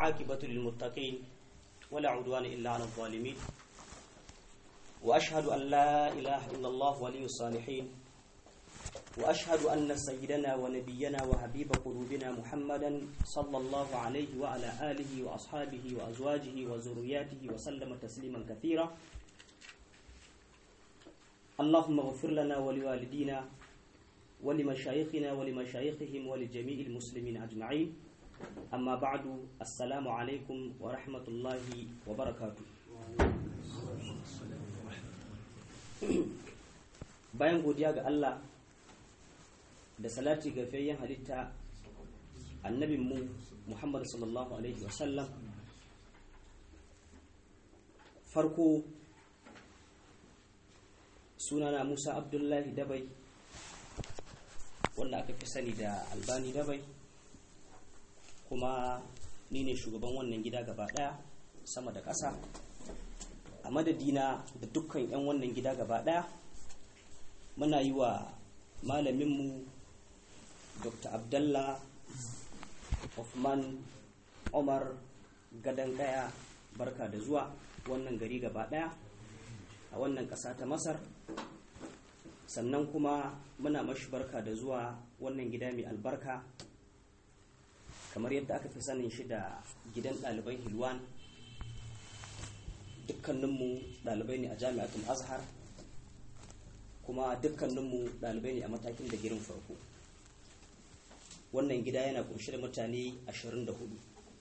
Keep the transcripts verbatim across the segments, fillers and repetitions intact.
والعاقبة للمتقين ولا عدوان إلا على الظالمين وأشهد أن لا إله إلا الله ولي الصالحين وأشهد أن سيدنا ونبينا وحبيب قلوبنا محمدا صلى الله عليه وعلى آله وأصحابه وأزواجه وذرياته وسلم تسليما كثيرا. اللهم اغفر لنا ولوالدينا ولمشايخنا ولمشايخهم ولجميع المسلمين أجمعين. أما بعد، السلام عليكم ورحمة الله وبركاته. bayan godiya ga Allah da salati ga fayyan halitta annabinmu Muhammad sallallahu alaihi wasallam, farko sunana Musa Abdullahi Dabai, wanda aka fi sani da Albani Dabai, kuma ni ne shugaban wannan gida gaba daya sama da ƙasa. A madadina da dukkan 'yan wannan gida gaba daya muna yi wa malaminmu Dokta Abdallah Uthman Umar Gadan Kaya barka da zuwa wannan gari gaba daya a wannan ƙasa ta Masar. Sannan kuma muna mashi barka da zuwa wannan gida mai albarka, kamar yadda aka fi sanin shi da gidan ɗaliban Hilwan. Dukkaninmu ɗalibai ne a Jami'atul Azhar, kuma dukkaninmu ɗalibai ne a matakin da girin farko. Wannan gida yana kunshi da mutane ashirin da hudu.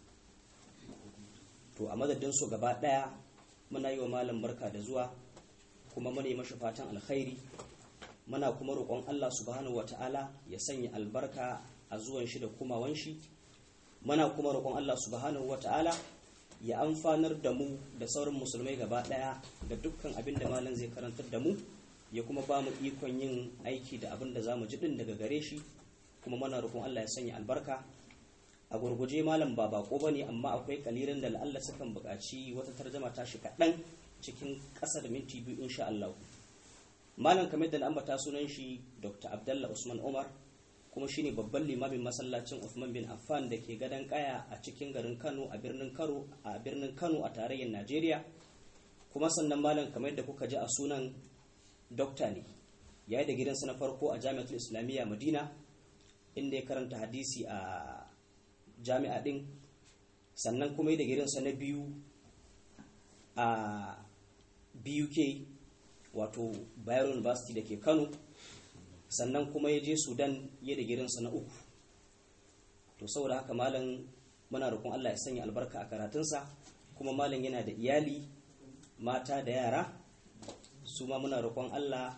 To a madadinsu gaba ɗaya muna yi wa malam barka da zuwa, kuma muna yi mashi fatan alkhairi. Muna kuma roƙon Allah subhanahu wata'ala ya sanya albarka a zuwan shi da kumawan shi. Muna kuma roƙon Allah subhanahu wata'ala ya amfanar da mu da sauran musulmai gaba ɗaya da dukkan abin da malam zai karantar da mu, ya kuma ba mu ikon yin aiki da abin da za mu ji ɗin daga gare shi. Kuma muna roƙon Allah ya sanya albarka. A gurguje malam ba bako bane, amma akwai kalilan da la'alla sukan buƙaci wata tarjama ta shi kaɗan cikin ƙasa da minti biyu insha Allah. Malam kamar da na ambata sunan shi Dokta Abdallah Usman Umar, kuma shine babban limamin masallacin Uthman bin Affan da ke Gadan Kaya a cikin garin Kano a birnin Kano a birnin Kano a tarayyar Najeriya. Kuma sannan malam kamar yadda kuka ji a sunan, dokta ne. Yayi da gidansa na farko a Jami'atul Islamiyya Madina, inda ya karanta hadisi a jami'a din. Sannan kuma yayi da gidansa na biyu a B U K, wato Bayero University da ke Kano. Sannan kuma ya je Sudan ya da gidansa na uku. To saboda haka malam muna roƙon Allah ya sanya albarka a karatunsa. Kuma malam yana da iyali mata da yara, su ma muna roƙon Allah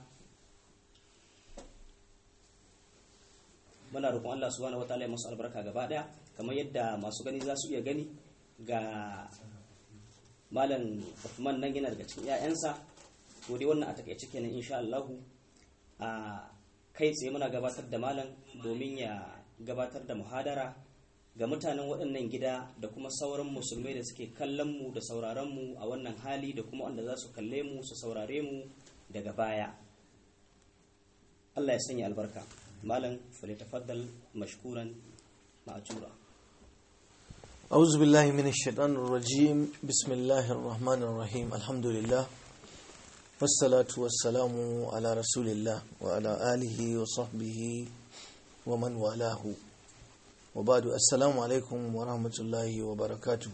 muna roƙon Allah subhanahu wataala ya masu albarka gaba daya. Kamar yadda masu gani za su iya gani, ga malam Uthman nan yana daga cikin 'ya'yansa. To dai wannan a takaice kenan insha Allah. A kai tsaye muna gabatar da malam domin ya gabatar da muhadara ga mutanen waɗannan gida da kuma sauran musulmai da suke kallon mu da sauraron mu a wannan hali, da kuma wanda za su kalle mu su saurare mu daga baya. Allah ya sanya albarka. Malam falitafaddal mashkuran ma'jura. أعوذ بالله من الشيطان الرجيم. بسم الله الرحمن الرحيم. الحمد لله والصلاة والسلام على رسول الله وعلى آله وصحبه ومن والاه وبعد. السلام عليكم ورحمة الله وبركاته.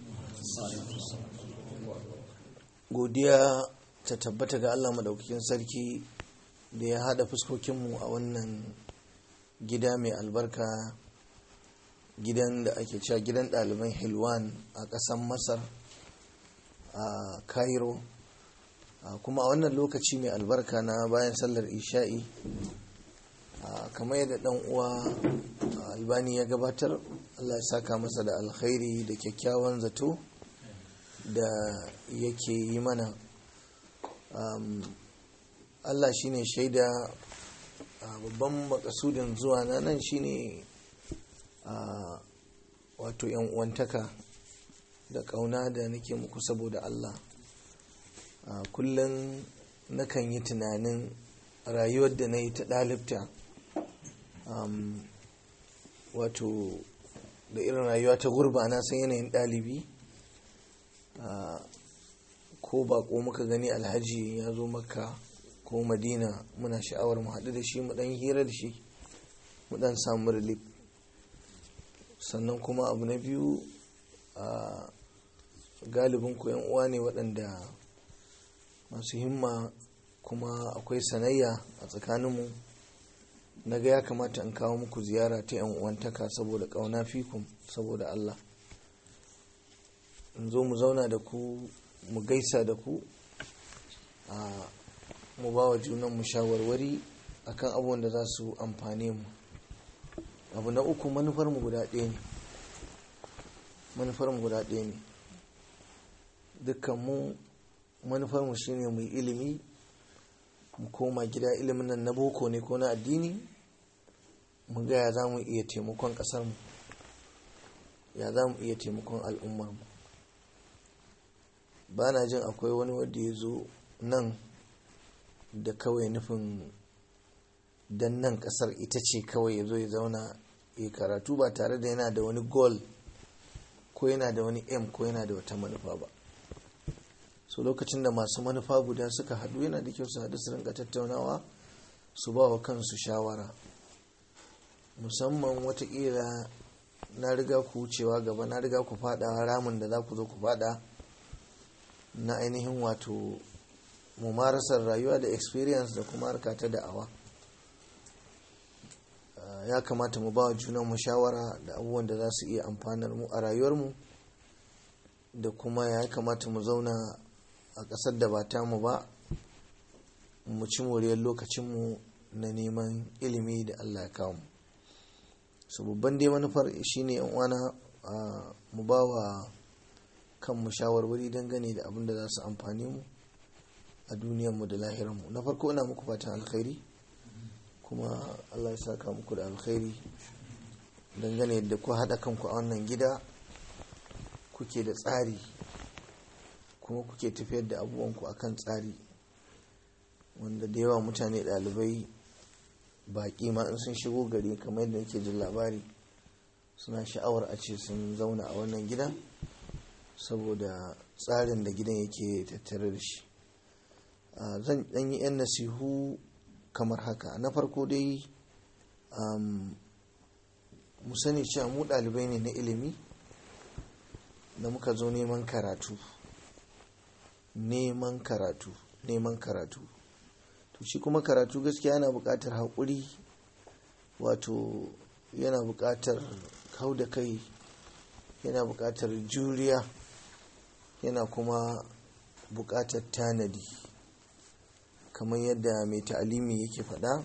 godiya ta tabbata ga Allah madaukakin sarki da ya hada fuskokinmu a wannan gida mai albarka, gidan da ake cewa gidan ɗaliban Hilwan a ƙasar Masar a Cairo, kuma a wannan lokaci mai albarka na bayan sallar isha'i. Kamar yadda ɗan uwa Albani ya gabatar, Allah ya saka masa da alkhairi da kyakkyawan zato da yake yi mana. Allah shine shaida, babban makasudin zuwa na nan shine wato yan uwantaka da kauna da nake muku saboda Allah. Kullum nakan yi tunanin rayuwar da na yi ta ɗalibta, wato da irin rayuwa ta gurba na san yanayin ɗalibi ko bako muka gani alhaji ya zo makka ko madina muna sha'awar mu haɗu da shi mu ɗan hira da shi mu ɗan samu relief. Sannan kuma abu na biyu a galibin ku yan uwa ne waɗanda masu himma kuma akwai sanayya a tsakaninmu. Na ga ya kamata in kawo muku ziyara ta yan uwantaka saboda ƙauna fikum, saboda Allah in zo mu zauna da ku mu gaisa da ku a mu ba wa junanmu shawarwari akan abubuwan da za su amfane mu. Abu na uku, manufarmu guda ɗaya ne manufarmu guda ɗaya ne dukkanmu manufarmu shine mu yi ilimi, mu koma gida, ilimin nan na boko ne ko na addini, mu ga ya za mu iya taimakon ƙasarmu, ya za mu iya taimakon al'ummarmu. ba na jin akwai wani wanda ya zo nan da kawai nufin dan nan ƙasar ita ce kawai ya zo ya zauna ya karatu ba tare da yana da wani goal ko yana da wani aim ko yana da wata manufa ba. So lokacin da masu manufa guda suka haɗu, yana da kyau su haɗu su rinka tattaunawa, su ba wa kansu shawara. Musamman watakila na riga ku wucewa gaba, na riga ku faɗa ramin da za ku zo ku faɗa na ainihin wato mumarasar rayuwa da experience da kuma harka ta da'awa. Ya kamata mu ba wa junanmu shawara da abubuwan da za su iya amfanar mu a rayuwarmu, da kuma ya kamata mu zauna a ƙasar da ba ta mu ba, mu ci moriyar lokacinmu na neman ilimi da Allah ya kawo mu. So babban dai manufar shine yan uwana mu ba wa kanmu shawarwari dangane da abin da za su amfane mu a duniyarmu da lahirarmu. Na farko ina muku fatan alkhairi, kuma Allah ya saka muku da alkhairi dangane da ku haɗa kanku a wannan gida, kuke da tsari kuma kuke tafiyar da abubuwanku akan tsari, wanda da yawa mutane ɗalibai baƙi ma in sun shigo gari kamar yadda nake jin labari suna sha'awar a ce sun zauna a wannan gida saboda tsarin da gidan yake tattare da shi. Zan ɗan yi 'yan nasihu kamar haka. Na farko dai mu sani cewa mu ɗalibai ne na ilimi da muka zo neman karatu neman karatu neman karatu to shi kuma karatu gaskiya yana buƙatar haƙuri, wato yana buƙatar kau da kai, yana buƙatar juriya, yana kuma buƙatar tanadi, kamar yadda mai ta'alimi yake faɗa,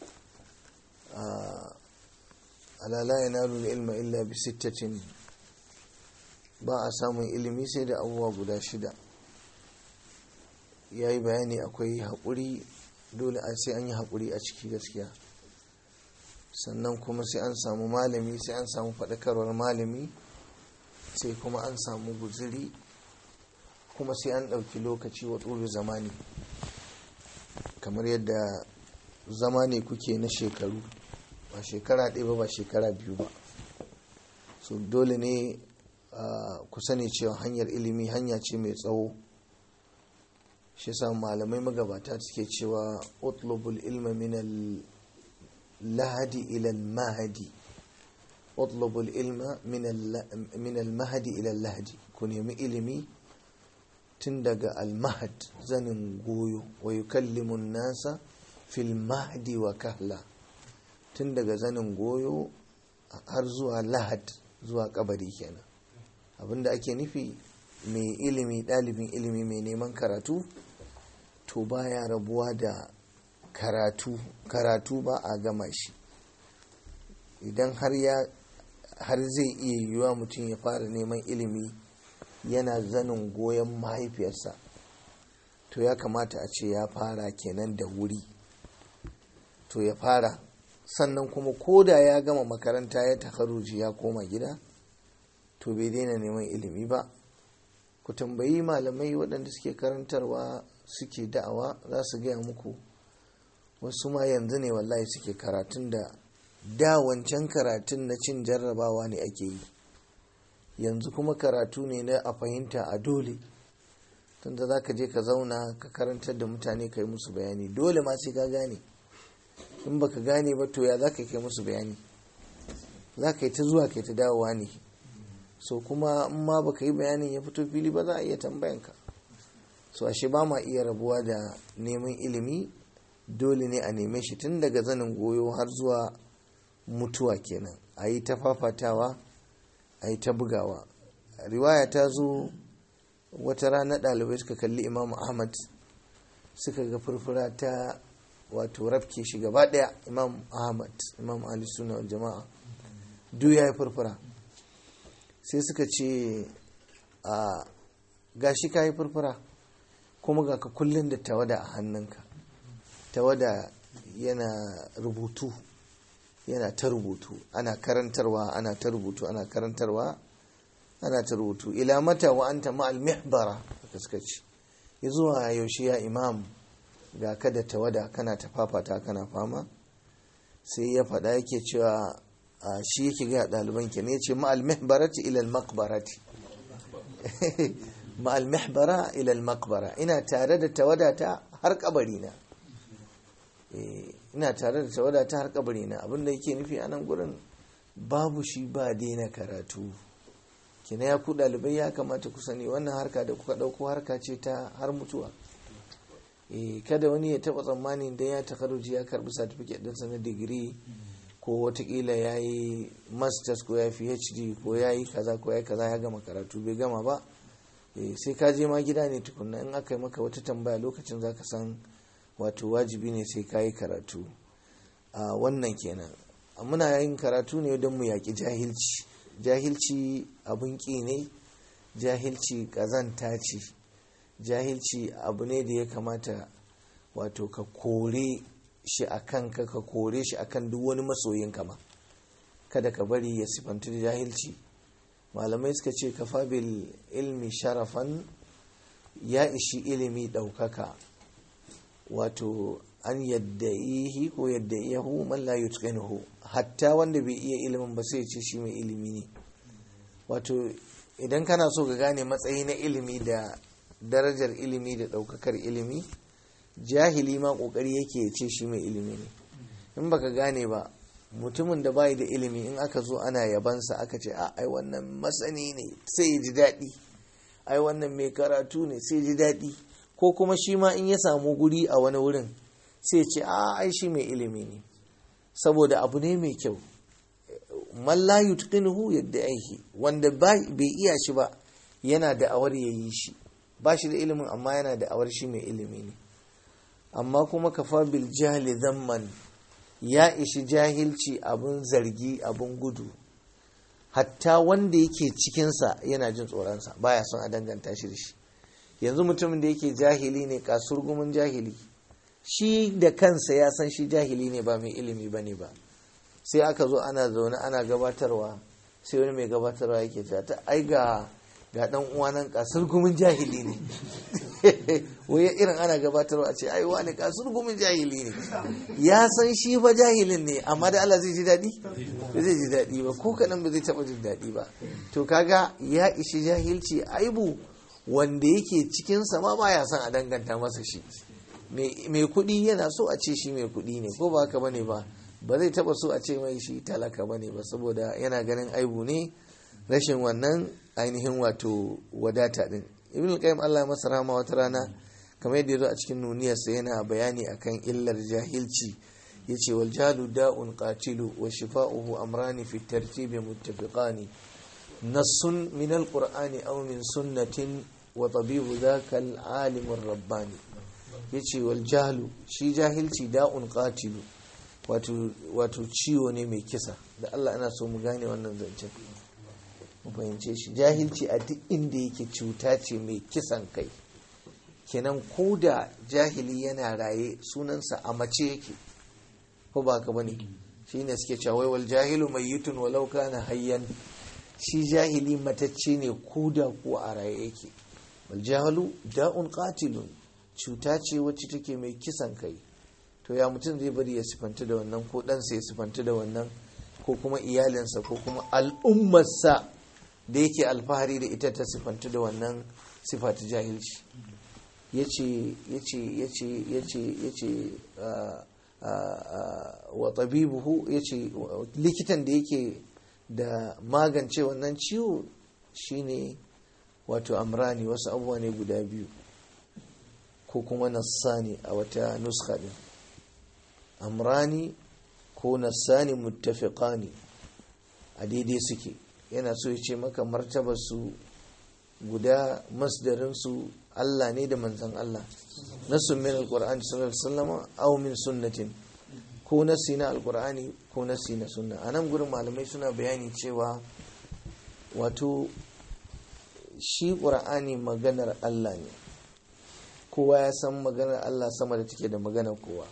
ala la yanalu ilma illa bi sittatin, ba a samun ilimi sai da abubuwa guda shida. Ya yi bayani akwai haƙuri, dole a sai an yi haƙuri a ciki gaskiya, sannan kuma sai an samu malami, sai an samu faɗakarwar malami, sai kuma an samu guziri, kuma sai an ɗauki lokaci wa tsoro zamani, kamar yadda zamani kuke na shekaru, ba shekara ɗaya ba ba shekara biyu ba. So dole ne ku sani cewa hanyar ilimi hanya ce mai tsawo. Shi yasa malamai magabata suke cewa utlubul ilma min al-lahdi ila al-mahdi, utlubul ilma min al-mahdi ila al-lahdi, ku nemi ilimi tun daga al-mahd, zanin goyo, wa yukallimu an-nasa fil mahdi wa kahla, tun daga zanin goyo har zuwa lahad, zuwa kabari kenan. Abinda ake nufi, mai ilimi, ɗalibin ilimi mai neman karatu, to baya rabuwa da karatu karatu ba a gama shi. Idan har ya har zai iya yiwuwa mutum ya fara neman ilimi yana zanin goyon mahaifiyarsa, to ya kamata a ce ya fara kenan da wuri, to ya fara. Sannan kuma ko da ya gama makaranta ya takharuji ya koma gida, to bai daina neman ilimi ba. Ku tambayi malamai waɗanda suke karantarwa, suke da'awa, za su gaya muku wasu ma yanzu ne wallahi suke karatun da da wancan karatun na cin jarrabawa ne ake yi. yanzu kuma karatu ne na a fahimta a dole, tunda za ka je ka zauna ka karantar da mutane ka yi musu bayani, dole ma sai ka gane. In baka gane ba to ya za ka kai musu bayani, za ka yi ta zuwa ka yi ta dawowa ne. So kuma in ma baka yi bayanin ya fito fili ba za a iya tambayanka. So ashe ba ma iya rabuwa da neman ilimi, dole ne a neme shi tun daga zanin goyo har zuwa mutuwa kenan, a yi ta fafatawa, a yi ta bugawa. Riwaya ta zo wata rana ɗalibai suka kalli Imam Ahmad suka ga furfura ta wato rafke shi gaba ɗaya. Imam Ahmad, Imam Ali Sunna wal Jama'a, duk ya yi furfura. Sai suka ce a gashi ka yi furfura kuma ga ka kullum da tawada a hannunka, tawada yana rubutu, yana ta rubutu, ana karantarwa, ana ta rubutu, ana karantarwa, ana ta rubutu. Ila mata wa anta ma'al mihbara, haka suka ce, zuwa yaushe ya Imam ga ka da tawada kana ta fafata kana fama? Sai ya faɗa yake cewa shi yake ga ɗaliban ke ne, ce ma'al mihbarati ila al-maqbarati ma'al mihbara ila al-maqbara, ina tare da tawada ta har kabari na. ina tare da tawada ta har kabari na. Abinda yake nufi a nan gurin babu shi ba daina karatu. Kina ya ku ɗalibai ya kamata ku sani wannan harka da kuka ɗauko harka ce ta har mutuwa. Kada wani ya taɓa tsammani dan ya takaruji ya karɓi certificate ɗinsa na digiri ko watakila ya yi masters ko ya fi phd ko ya yi kaza ko ya yi kaza ya gama karatu. Bai gama ba. Sai ka je ma gida ne tukunna, in aka yi maka wata tambaya lokacin za ka san wato wajibi ne sai ka yi karatu. A wannan kenan muna yin karatu ne don mu yaƙi jahilci. Jahilci abin ƙi ne, jahilci ƙazanta ce, jahilci abu ne da ya kamata wato ka kore shi a kanka, ka kore shi a kan duk wani masoyin kama. Kada ka bari ya sifantu da jahilci. Malamai suka ce kafa bil ilmi sharafan, ya ishi ilimi ɗaukaka, wato an yadda'ihi ko yadda'iyahu man la yutqinuhu, hatta wanda bai iya ilimin ba sai ya ce shi mai ilimi ne. Wato idan kana so ka gane matsayi na ilimi da darajar ilimi da ɗaukakar ilimi, jahili ma ƙoƙari yake ya ce shi mai ilimi ne. In baka gane ba, mutumin da bai da ilimi in aka zo ana yabansa aka ce a ai wannan masani ne sai ya ji daɗi, ai wannan mai karatu ne sai ya ji daɗi. Ko kuma shi ma in ya samu guri a wani wurin sai ce a ai shi mai ilimi ne, saboda abu ne mai kyau. Man la yutqinuhu yadda aihi, wanda bai iya shi ba yana da awar yayi shi, ba shi da ilimin amma yana da awar shi mai ilimi ne. Amma kuma kafa bil jahli dhamman, ya ishi jahilci abun zargi, abun gudu. Hatta wanda yake cikinsa yana jin tsoronsa, baya son a danganta shi da shi. Yanzu mutumin da yake jahili ne, kasurgumin jahili, shi da kansa ya san shi jahili ne, ba mai ilimi ba ne ba. Sai aka zo ana zaune ana gabatarwa, sai wani mai gabatarwa yake cewa ta ai ga ga dan uwa nan kasurgumin jahili ne. Wai irin ana gabatarwa a ce ai wani kasurgumin jahili ne. Ya san shi fa jahilin ne, amma da Allah zai ji daɗi? Ba zai ji daɗi ba, ko kaɗan ba zai taɓa jin daɗi ba. To kaga ya ishi jahilci aibu wanda yake cikinsa ma baya son a danganta masa shi. Mai kuɗi yana so a ce shi mai kuɗi ne, ko ba haka bane ba, ba zai taba so a ce mai shi talaka bane ba, saboda yana ganin aibu ne rashin wannan ainihin wato wadata din. Ibn al-Qayyim Allah masa rahama wata rana kamar yadda yazo a cikin nuniyarsa yana bayani akan illar jahilci, yace wal jahlu da'un qatilu wa shifa'uhu amrani fi tartibi muttafiqani, nassun min al-qur'ani aw min sunnatin wa tabibu dhaka al-alim ar-rabbani. Yace wal jahlu, shi jahilci da'un qatilu, wato wato ciwo ne mai kisa. Da Allah ana so mu gane wannan zancen, mu fahimce shi. Jahilci a duk inda yake cuta ce mai kisan kai. Kenan ko da jahili yana raye sunansa a mace yake, ko ba ka bane? Shine suke cewa wal jahilu mayyitun walau kana hayyan, shi jahili matacce ne ko da ko a raye yake. Wal jahilu da'un qatilun, cuta ce wacce take mai kisan kai. To ya mutum zai bari ya sifanta da wannan, ko ɗansa ya sifanta da wannan, ko kuma iyalinsa ko kuma al'ummarsa da yake alfahari da ita ta sifanta da wannan sifa ta jahilci. yace yace yace yace yace wa tabibuhu, yace likitan da yake da magance wannan ciwo shine wato amrani, wasu abubuwa ne guda biyu, ko kuma nassani a wata nuska din, amrani ko nassani muttafiqani a daidai suke. yana so ya ce maka martabar su guda, masdarin su Allah ne da manzon Allah, nasun min alqur'ani sallallahu alaihi wasallam aw min sunnatin, ko nasi na alqur'ani ko nasi na sunna. anan gurin malamai suna bayani cewa wato shi qur'ani maganar Allah ne, kowa ya san maganar Allah sama da take da maganar kowa.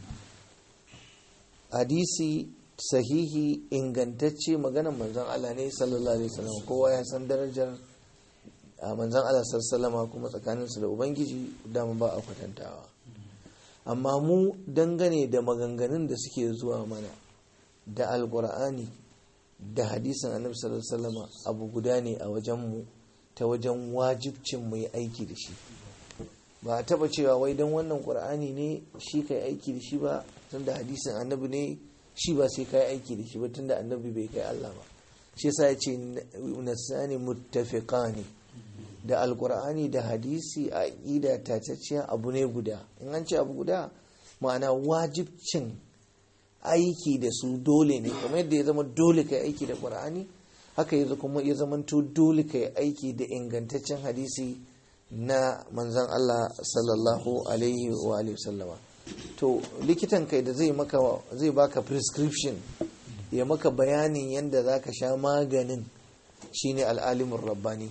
hadisi sahihi ingantacce maganar manzon Allah ne sallallahu alaihi wasallam, kowa ya san darajar manzon Allah sallallahu alaihi kuma tsakaninsu da ubangiji dama ba a kwatantawa. amma mu dangane da maganganun da suke zuwa mana da alqur'ani da hadisin annabi sallallahu alaihi wasallam abu guda ne a wajen mu, ta wajen wajibcin mu yi aiki da shi. ba a taba cewa wai dan wannan qur'ani ne shi kai aiki da shi ba, tunda hadisin annabi ne shi ba sai kai aiki da shi ba, tunda annabi bai kai Allah ba. shi yasa ya ce nasani muttafiqani, da alqur'ani da hadisi a aqida tatacciya abu ne guda. in an ce abu guda ma'ana wajibcin aiki da su dole ne, kamar yadda ya zama dole kai aiki da qur'ani, haka yanzu kuma ya zama to dole kai aiki da ingantaccen hadisi na manzon Allah sallallahu alaihi wa alihi wasallama. to likitan kai da zai maka zai baka prescription, ya maka bayanin yadda zaka sha maganin, shine al-alimur rabbani.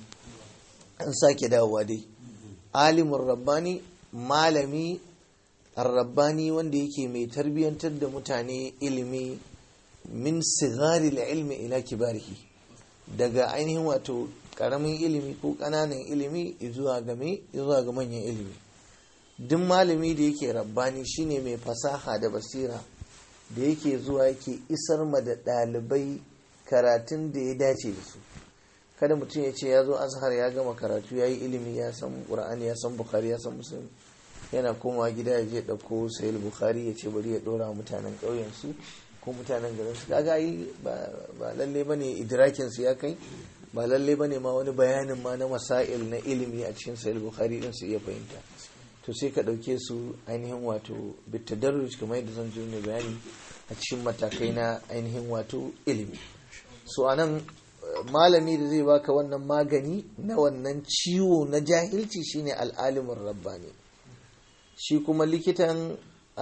an sake dawowa dai, alimur rabbani, malami ar-rabbani wanda yake mai tarbiyantar da mutane ilimi, min sigari ilmi ila kibarihi, daga ainihin wato karamin ilimi ko kananan ilimi zuwa ga me zuwa ga manyan ilimi. duk malami da yake rabbani shine mai fasaha da basira, da yake zuwa yake isar ma da ɗalibai karatun da ya dace da su. kada mutum ya ce ya zo azhar ya gama karatu ya yi ilimi, ya san qur'ani, ya san bukhari, ya san muslim, yana komawa gida ya je ɗauko sahih bukhari ya ce bari ya ɗora mutanen ƙauyen su ko mutanen garin su. kaga yi ba lalle bane idrakin su ya kai, ba lalle bane ma wani bayanin ma na masail na ilimi a cikin sahih bukhari din su iya fahimta. to sai ka ɗauke su ainihin wato bitadarruj, kamar yadda zan zo ne bayani a cikin matakai na ainihin wato ilimi. so anan malami da zai baka wannan magani na wannan ciwo na jahilci shine al'alimin rabbani. shi kuma likitan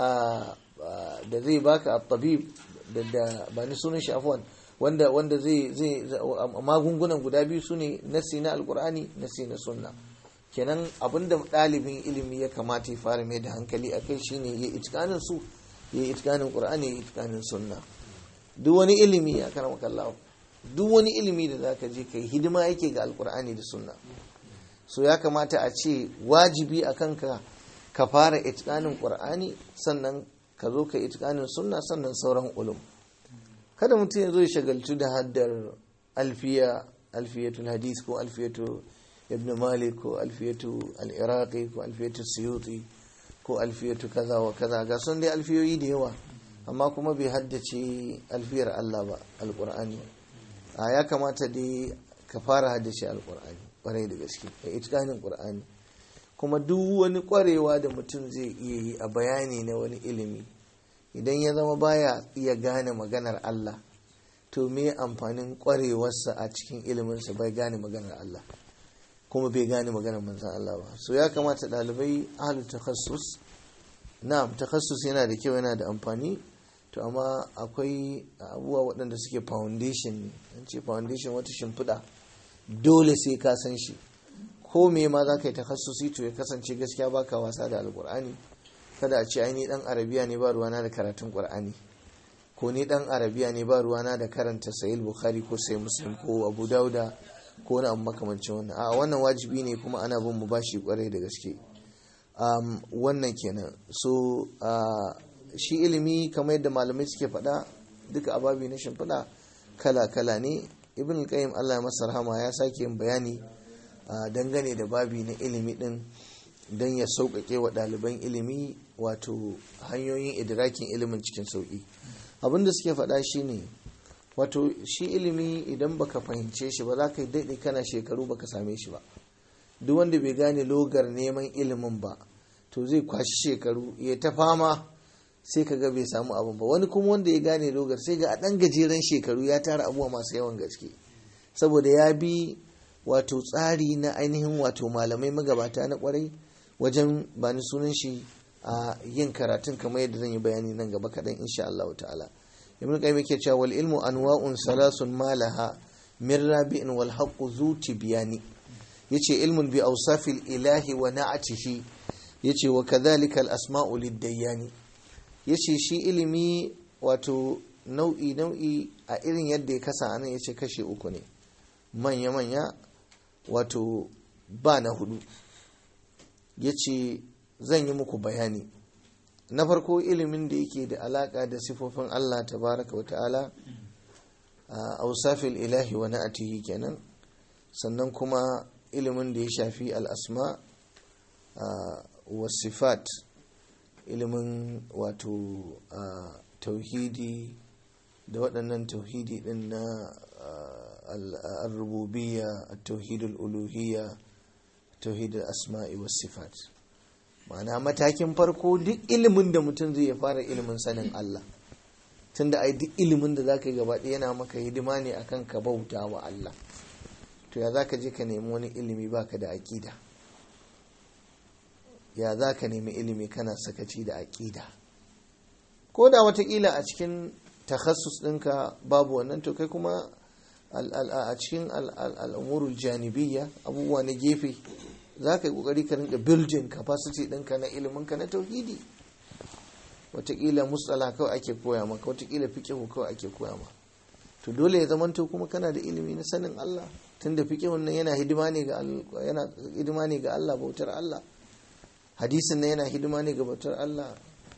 da zai baka at-tabib da ba ni sunan shi afwan, wanda wanda zai zai magungunan guda biyu sune nasi na alqur'ani, nasi na sunna. kenan abinda ɗalibin ilimi ya kamata ya fara mai da hankali akai shine ya itikanin su, ya itikanin qur'ani, ya itikanin sunna. duk wani ilimi ya karama kallahu, duk wani ilimi da zaka je kai hidima yake ga alqur'ani da sunna. so ya kamata a ce wajibi akan ka ka fara itikanin qur'ani, sannan ka zo ka itikanin sunna, sannan sauran ulum. kada mutum ya zo ya shagaltu da haddar alfiya, alfiyatul hadith ko alfiyatu ibn malik ko alfiyatu al-iraqi ko alfiyatu suyuti ko alfiyatu kaza wa kaza, ga sun dai alfiyoyi da yawa, amma kuma bai haddace alfiyar Allah ba, alqur'ani. a ya kamata dai ka fara haddace alqur'ani kwarai da gaske, ka itikanin qur'ani. kuma duk wani kwarewa da mutum zai iya yi a bayani na wani ilimi, idan ya zama baya iya gane maganar Allah, to me amfanin kwarewarsa a cikin iliminsa bai gane maganar Allah, kuma bai gane maganar manzan Allah ba. so ya kamata ɗalibai ahlul takhassus, na'am takhassus yana da kyau, yana da amfani, to amma akwai abubuwa waɗanda suke foundation. an ce foundation wata shimfiɗa, dole sai ka san shi. ko me ma za ka yi takhassusi, to ya kasance gaskiya baka wasa da alqur'ani. kada a ce ai ni dan arabiya ne ba ruwana da karatun qur'ani, ko ni dan arabiya ne ba ruwana da karanta sahih bukhari ko sahih muslim ko abu dauda ko wani abu makamancin wannan. a wannan wajibi ne, kuma ana bin mu bashi kwarai da gaske. um, wannan kenan. so uh, shi ilimi kamar yadda malamai suke faɗa, duka ababi na shimfiɗa kala-kala ne. ibn al-qayyim Allah ya masa rahama ya sake yin bayani dangane da babi na ilimi din don ya sauƙaƙe wa ɗaliban ilimi wato hanyoyin idrakin ilimin cikin sauƙi. Abinda suke faɗa shine wato shi ilimi idan baka fahimce shi ba za ka daɗe kana shekaru baka same shi ba. Duk wanda bai gane logar neman ilimin ba to zai kwashi shekaru ya ta fama sai ka ga bai samu abin ba. Wani kuma wanda ya gane logar sai ga a ɗan gajeren shekaru ya tara abubuwa masu yawan gaske saboda ya bi wato tsari na ainihin wato malamai magabata na kwarai wajen ba ni sunan shi a yin karatun kamar yadda zan yi bayani nan gaba kaɗan insha Allah ta'ala. Ibn Qayyim yake cewa wal ilmu anwa'un salasun malaha min rabi'in wal haqqu zu tibyani. Yace ilmun bi awsafil ilahi wa na'atihi yace wa kadhalika al asma'u lid-dayyani. Yace shi ilimi wato nau'i nau'i a irin yadda ya kasa anan yace kashe uku ne. Manya manya wato ba na hudu. Yace zan yi muku bayani. Na farko ilimin da yake da alaka da sifofin Allah tabaraka wa ta'ala a awsafil ilahi wa na'atihi kenan. Sannan kuma ilimin da ya shafi al-asma wa sifat, ilimin wato tauhidi da waɗannan tauhidi din na al-rububiyya, at-tauhid al-uluhiyya, tauhid al-asma'i was sifat. Ma'ana matakin farko duk ilimin da mutum zai fara ilimin sanin Allah, tunda ai duk ilimin da zaka yi gaba ɗaya yana maka hidima ne akan ka bauta wa Allah. To ya zaka je ka nemi wani ilimi baka da aqida? Ya zaka nemi ilimi kana sakaci da aqida? Ko da watakila a cikin takhassus ɗinka babu wannan, to kai kuma a cikin al'umurul janibiyya, abubuwa na gefe, za ka yi ƙoƙari ka rinka building capacity ɗinka na iliminka na tauhidi. Wataƙila musala kawai ake koya maka, wataƙila fiƙihu kawai ake koya maka. To dole ya zamanto kuma kana da ilimi na sanin Allah, tunda fiƙihun nan yana hidima ne ga yana hidima ne ga Allah, bautar Allah. Hadisin nan yana hidima ne ga bautar Allah.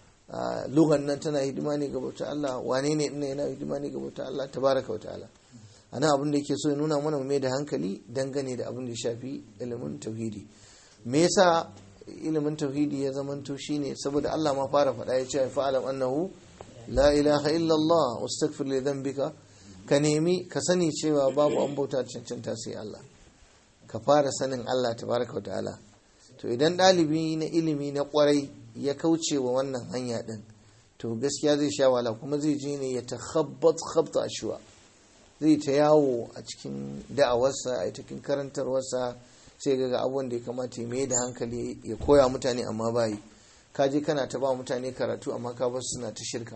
Lugan nan tana hidima ne ga bautar Allah. Wane ne ina yana hidima ne ga bautar Allah tabaraka wa ta'ala. Ana abin da yake so ya nuna mana mai da hankali dangane da abin da ya shafi ilimin tauhidi. Me yasa ilimin tauhidi ya zamanto shine saboda Allah ma fara faɗa ya ce fa'alam annahu la ilaha illa Allah wastaghfir li dhanbika. Ka nemi ka sani cewa babu an bauta cancanta sai Allah. Ka fara sanin Allah tabaraka wa ta'ala. To idan ɗalibi na ilimi na kwarai ya kauce wa wannan hanya din, to gaskiya zai sha wala kuma zai je ne ya takhabbat khabta ashwa. Zai ta yawo a cikin da'awarsa a cikin karantarwarsa, sai ga abubuwan da ya kamata ya mai da hankali ya koya mutane amma bayi. Ka je kana ta ba mutane karatu amma ka bar suna ta shirka,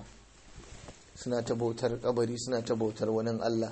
suna ta bautar kabari, suna ta bautar wani Allah.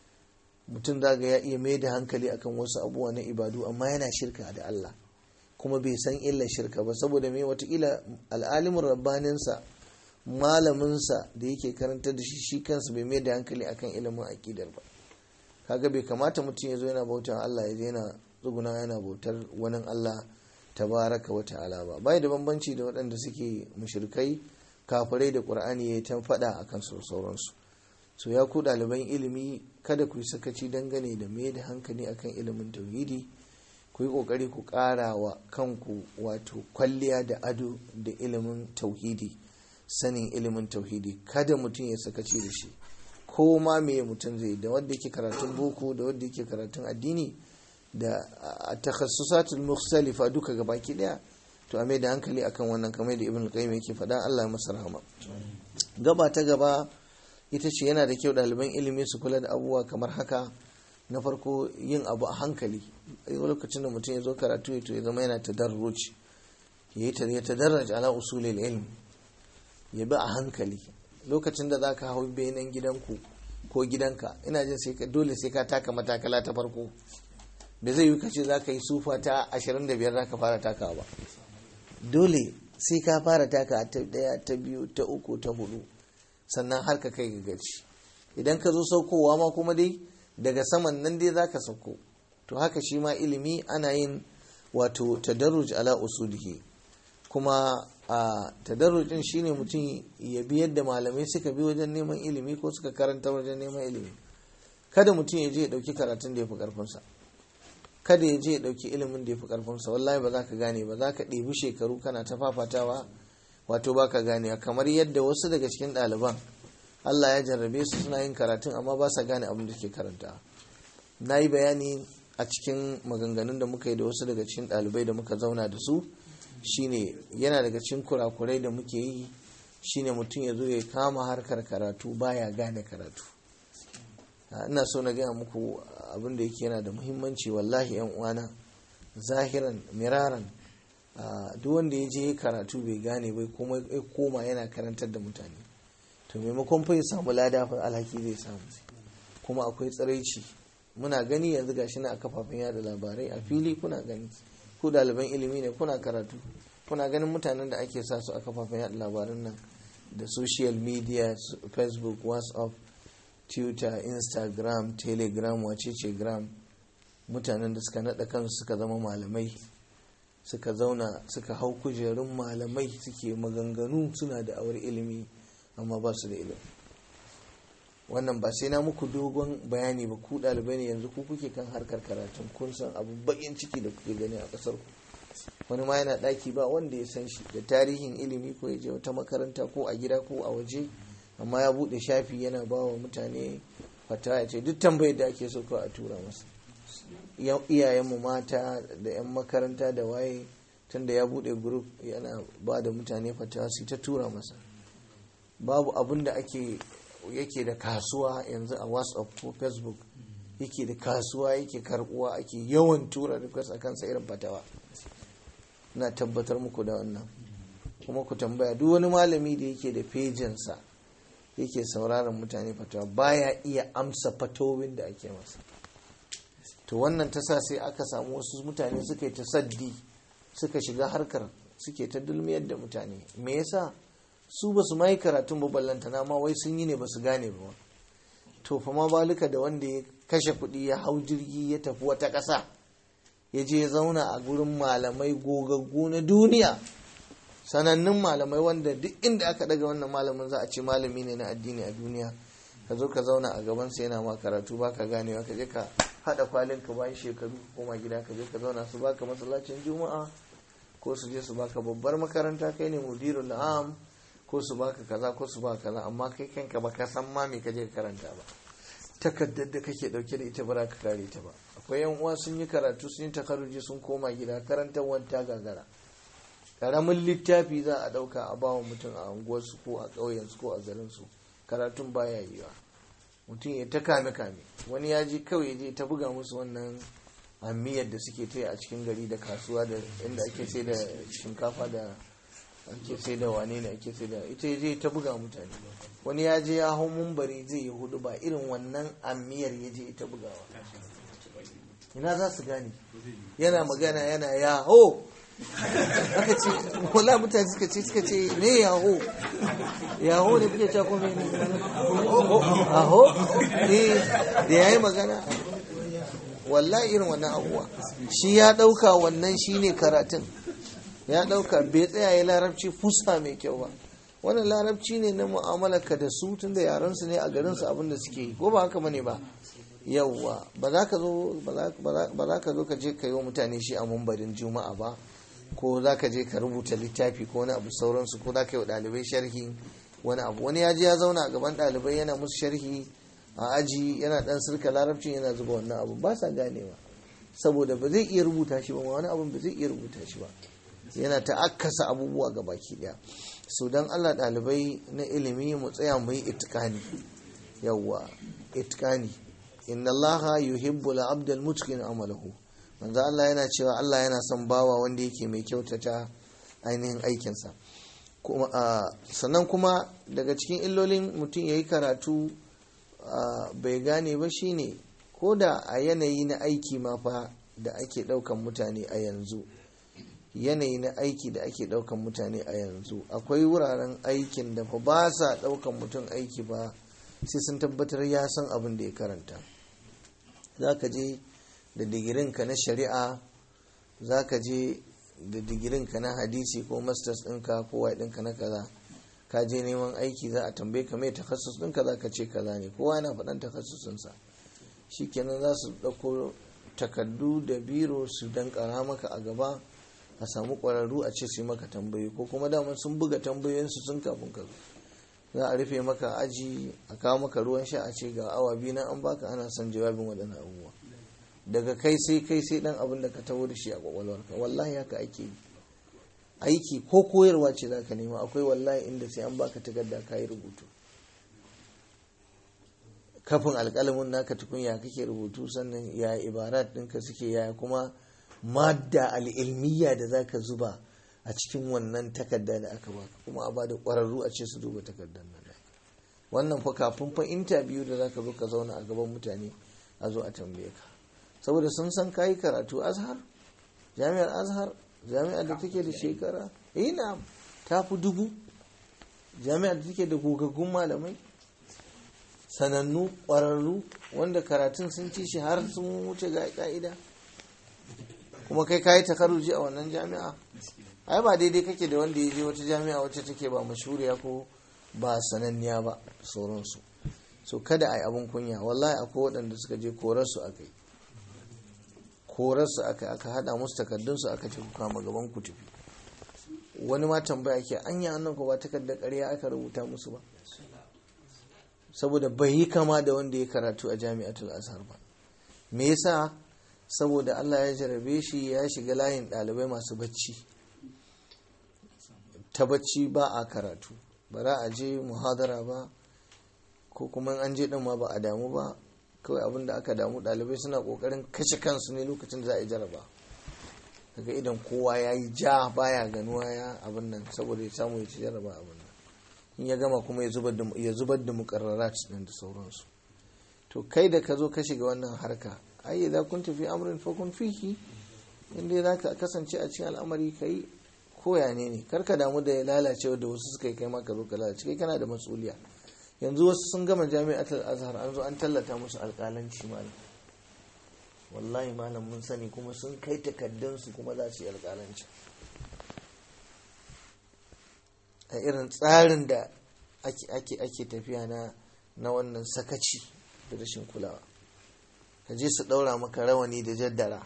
Mutum zaga ya iya mai da hankali akan wasu abubuwa na ibadu amma yana shirka da Allah kuma bai san illa shirka ba, saboda mai watakila al'alimin rabbaninsa, malaminsa da yake karantar da shi shi kansa bai mai da hankali akan ilimin aqidar ba. Kaga bai kamata mutum ya zo yana bautar Allah ya je yana tsuguna yana bautar wani Allah tabaraka wa ta'ala ba. Bai da bambanci da waɗanda suke mushrikai, kafirai da Qur'ani yayi ta faɗa akan su sauransu. So ya ku ɗaliban ilimi, kada ku yi sakaci dangane da mai da hankali akan ilimin tauhidi. Ku yi ƙoƙari ku ƙara wa kanku wato kwalliya da ado da ilimin tauhidi, sanin ilimin tauhidi. Kada mutum ya sakaci da shi, ko ma me mutum zai, da wanda yake karatun boko da wanda yake karatun addini da takhassusatul mukhtalifa duka gabaki daya, to a mai da hankali akan wannan kamar da Ibn Qayyim yake faɗa, Allah ya masa rahama. Gaba ta gaba ita ce yana da kyau ɗaliban ilimi su kula da abubuwa kamar haka. Na farko, yin abu a hankali. Lokacin da mutum ya zo karatu ya to ya zama yana tadarruj, ya yi tadarraj ala usulil ilm, ya bi a hankali. Lokacin da za ka hau benen gidanku ko gidanka, ina jin sai dole sai ka taka matakala ta farko. Da zai yi kace za ka yi sufa ta ashirin da biyar za ka fara takawa ba. Dole sai ka fara taka ta daya, ta biyu, ta uku, ta hudu, sannan har ka kai ga gaci. Idan ka zo saukowa ma kuma dai daga saman nan dai za ka sauko. To haka shi ma ilimi ana yin wato tadarruj ala usulihi. Kuma a tadarrujin shine mutum ya bi yadda malamai suka bi wajen neman ilimi ko suka karanta wajen neman ilimi. kada mutum ya je ya ɗauki karatun da ya fi ƙarfinsa, kada ya je ya ɗauki ilimin da ya fi ƙarfinsa, wallahi ba za ka gane ba, za ka ɗebi shekaru kana ta fafatawa wato ba ka gane. Kamar yadda wasu daga cikin ɗaliban Allah ya jarrabe su suna yin karatun amma ba sa gane abin da ke karanta. Na yi bayani a cikin maganganun da muka yi da wasu daga cikin ɗalibai da muka zauna da su, shine yana daga cikin kurakurai da muke yi shine mutum ya zo ya kama harkar karatu baya gane karatu. Ina so na gaya muku abin da yake yana da muhimmanci wallahi yan uwana, zahiran miraran, duk wanda ya je karatu bai gane bai kuma ya koma yana karantar da mutane, to maimakon fa ya samu lada fa alhaki zai samu, kuma akwai tsiraici. Muna gani yanzu gashi na a kafafen yada labarai a fili, kuna gani ku ɗaliban ilimi ne, kuna karatu, kuna ganin mutanen da ake sa su a kafafen yada labaran nan da social media, Facebook, WhatsApp, Twitter, Instagram, Telegram, wacece gram, mutanen da suka naɗa kansu suka zama malamai, suka zauna suka hau kujerun malamai, suke maganganu, suna da awar ilimi amma ba su da ilimi. Wannan ba sai na muku dogon bayani ba, ku ɗalibai ne yanzu, ku kuke kan harkar karatun, kun san abu bakin ciki da kuke gani a ƙasar ku. Wani ma yana ɗaki ba wanda ya san shi da tarihin ilimi, ko ya je wata makaranta ko a gida ko a waje, amma ya buɗe shafi yana ba wa mutane fata, ya ce duk tambayar da ake so kawai a tura masa. Iyayenmu mata da 'yan makaranta da waye, tunda ya buɗe group yana ba da mutane fata su ta tura masa. Babu abin da ake yake da kasuwa yanzu a WhatsApp ko Facebook, yake da kasuwa, yake karbuwa, ake yawan tura request a kansa irin fatawa. Na tabbatar muku da wannan. Kuma ku tambaya duk wani malami da yake da fejinsa yake sauraron mutane fatawa baya iya amsa fatowin da ake masa. To wannan ta sa sai aka samu wasu mutane suka yi tasaddi, suka shiga harkar, suke ta dulmiyar da mutane. Me yasa? Su ba su mai karatun ba, ballantana ma wai sun yi ne ba su gane ba. To fa ma balika da wanda ya kashe kuɗi ya hau jirgi ya tafi wata ƙasa, ya je ya zauna a gurin malamai gogaggu na duniya, sanannun malamai wanda duk inda aka daga wannan malamin za a ce malami ne na addini a duniya. Ka zo ka zauna a gabansa yana ma karatu ba ka ganewa, ka je ka haɗa kwalin ka bayan shekaru koma gida, ka je ka zauna su baka masallacin juma'a, ko su je su baka babbar makaranta, kai ne mudirul am, ko su baka kaza ko su baka kaza, amma kai kanka baka san ma me kaje ka karanta ba. Takaddar da kake dauke da ita ba za ka kare ta ba. Akwai yan uwa sun yi karatu, sun yi takarruji, sun koma gida, karantar wanta gagara. Karamin littafi za a dauka a bawa mutum a unguwarsu ko a ƙauyensu ko a garinsu, karatun baya yiwa. Mutum ya ta kame kame, wani ya je kawai je ta buga musu wannan amiyar da suke ta a cikin gari da kasuwa da inda ake sai da shinkafa da ake sai da wane ne ake sai da ita, je ta buga mutane. Wani ya je ya hau mumbari zai yi hudu ba, irin wannan amiyar ya je ta bugawa. Ina za su gane? Yana magana yana yaho, aka ce wala mutane suka ce suka ce me yaho yaho ne kuke cewa ko me ne aho eh da yayi magana, wallahi irin wannan abuwa shi ya dauka wannan shine karatun, ya dauka bai tsaya ya larabci fusa mai kyau ba. Wannan larabci ne na mu'amalarka da su, tunda yaran su ne a garin su abin da suke yi, ko ba haka bane ba. Yawwa ba za ka zo ba za ka zo ka je ka yi wa mutane shi a mumbarin juma'a ba, ko za ka je ka rubuta littafi ko wani abu sauransu, ko za ka yi wa ɗalibai sharhi wani abu. Wani ya je ya zauna a gaban ɗalibai yana musu sharhi a aji, yana ɗan sirka larabcin, yana zuba wannan abu, ba sa ganewa saboda ba zai iya rubuta shi ba, wani abun ba zai iya rubuta shi ba, yana ta'akkasa abubuwa ga baki ɗaya. So don Allah ɗalibai na ilimi mu tsaya mu yi itikani. Yawwa itikani, inna allaha yuhibbu al-abda al-mutqin amalahu. Manzo Allah yana cewa Allah yana son bawa wanda yake mai kyautata ainihin aikinsa. Kuma sannan kuma daga cikin illolin mutum yayi karatu bai gane ba shine, ko da a yanayi na aiki ma fa da ake daukan mutane a yanzu, yanayi na aiki da ake daukan mutane a yanzu, akwai wuraren aikin da fa ba sa daukan mutum aiki ba sai sun tabbatar ya san abin da ya karanta. Za ka je da digirinka na shari'a, za ka je da digirinka na hadisi ko masters ɗinka ko wai ɗinka na kaza, ka je neman aiki za a tambaye ka mai takassus ɗinka, za ka ce kaza ne, kowa yana faɗan takassusinsa. shikenan za su ɗauko takardu da biro su dankara maka a gaba, a samu ƙwararru a ce su yi maka tambayi, ko kuma dama sun buga tambayoyinsu sun kafin ka za a rufe maka aji, a kawo maka ruwan sha, a ce ga awa biyu na an baka ana son jawabin waɗannan abubuwa, daga kai sai kai sai dan abin da ka taho da shi a kwakwalwarka. Wallahi haka ake yi aiki, ko koyarwa ce za ka nema, akwai wallahi inda sai an baka takarda ka yi rubutu, kafin alƙalamin naka tukun ya kake rubutu, sannan ya ibarat ɗinka suke, ya kuma madda al'ilmiya da za ka zuba a cikin wannan takarda da aka baka, kuma a bada ƙwararru a ce su duba takardar nan. Wannan fa kafin fa interview da za ka zo ka zauna a gaban mutane a zo a tambaye ka, saboda sun san kayi karatu Azhar, jami'ar Azhar, jami'ar da take da shekara ina ta fi dubu, jami'ar da take da gogaggun malamai sanannu ƙwararru wanda karatun sun ci shi har sun wuce ga ka'ida, kuma kai kayi takarruji a wannan jami'a. Ai ba daidai kake da wanda ya je wata jami'a wacce take ba mashhuriya ko ba sananniya ba sauransu. So kada a yi abin kunya, wallahi akwai waɗanda suka je korarsu aka yi korarsu aka aka hada musu takardunsu aka ce ku kama gaban ku tafi. Wani ma tambaya ke anya annan ko ba takardar ƙarya aka rubuta musu ba, saboda bai yi kama da wanda ya karatu a jami'atul Azhar ba. Me yasa? Saboda Allah ya jarabe shi ya shiga layin ɗalibai masu bacci, ta bacci ba a karatu, ba za a je muhadara ba, ko kuma an je din ma ba a damu ba, kawai abin da aka damu ɗalibai suna ƙoƙarin kashe kansu ne lokacin da za a yi jaraba, daga idan kowa ya yi ja baya ganuwa ya abin nan saboda ya samu ya ci jaraba abin nan, in ya gama kuma ya zubar da muƙarrarat din da sauransu. To kai da ka zo ka shiga wannan harka, ai idza kunta fi amrin fa kun fihi, inda za ka kasance a cikin al'amari kai koya ne ne, karka damu da lalacewa da wasu suka yi kai ma ka zo ka lalace, kai kana da mas'uliya. Yanzu wasu sun gama jami'atul Azhar an zo an tallata musu alƙalanci malam, wallahi malam mun sani, kuma sun kai takaddunsu kuma za su yi alƙalanci a irin tsarin da ake ake ake tafiya na na wannan sakaci da rashin kulawa. Ka je su ɗaura maka rawani da jaddara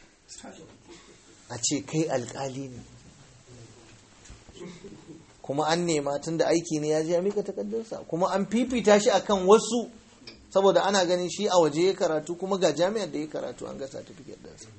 a ce kai alƙali ne, kuma an nema tun da aiki ne ya je ya mika takardunsa, kuma an fifita shi akan wasu saboda ana ganin shi a waje ya karatu, kuma ga jami'ar da ya karatu an ga certificate ɗinsa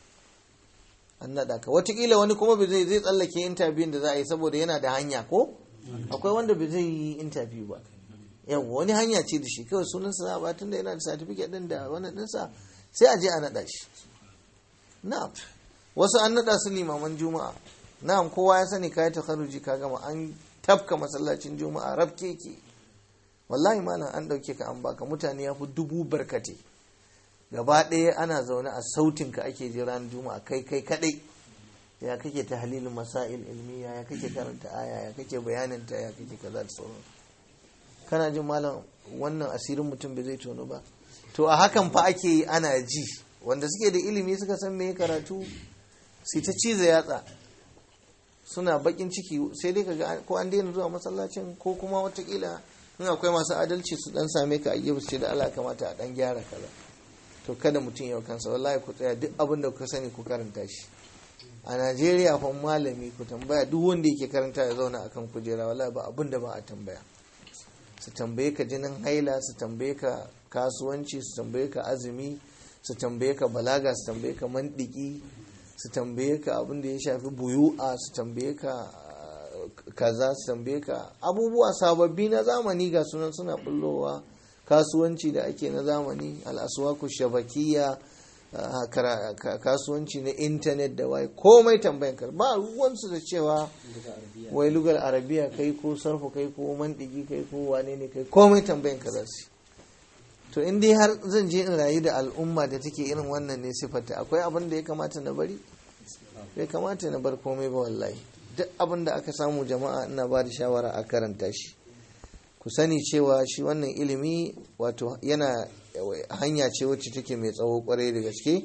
an naɗa ka. Wataƙila wani kuma bai zai tsallake interview da za a yi saboda yana da hanya, ko akwai wanda bai zai yi interview ba, yawa wani hanya ce da shi kawai sunansa za a ba, tun da yana da certificate ɗin da wannan ɗinsa sai a je a naɗa shi. Na'am, wasu an naɗa su limaman juma'a, na'am kowa ya sani kayi takharuji ka gama, an tafka masallacin juma'a rabke ke, wallahi malam an dauke ka an baka, mutane ya fi dubu barkate, gaba ɗaya ana zaune a sautin ka ake ji ran juma'a kai kai kadai, ya kake tahlilin masail ilmiya, ya kake karanta aya, ya kake bayanin ta, ya kake kaza da sauran. Kana jin malam wannan asirin mutum bai zai tono ba? To a hakan fa ake yi ana ji, wanda suke da ilimi suka san me karatu sai ta ciza yatsa suna bakin ciki, sai dai kaga ko an daina zuwa masallacin, ko kuma watakila in akwai masu adalci su dan same ka a gefe ce da Allah kamata a dan gyara kaza. To kada mutum ya kansa, wallahi ku tsaya duk abin da kuka sani ku karanta shi. A Najeriya fa malami ku tambaya duk wanda yake karanta ya zauna akan kujera, wallahi ba abin da ba a tambaya. Su tambaye ka jinin haila, su tambaye ka kasuwanci, su tambaye ka azumi, su tambaye ka balaga, su tambaye ka mantiki, su tambaye ka abin da ya shafi buyu'a, su tambaye ka kaza, su tambaye ka abubuwa sababbi na zamani ga sunan suna bullowa, kasuwanci da ake na zamani, al'aswaku shabakiya, kasuwanci na intanet da wai komai tambayan ka, ba ruwansu da cewa wai lugar arabiya kai ko sarfu kai ko mantiki kai ko wane ne kai, komai tambayan ka za su. To in dai har zan je in rayu da al'umma da take irin wannan ne sifata, akwai abin da ya kamata na bari? Bai kamata na bar komai ba wallahi. Duk abin da aka samu jama'a ina ba da shawara a karanta shi. Ku sani cewa shi wannan ilimi wato yana hanya ce wacce take mai tsawo kwarai da gaske,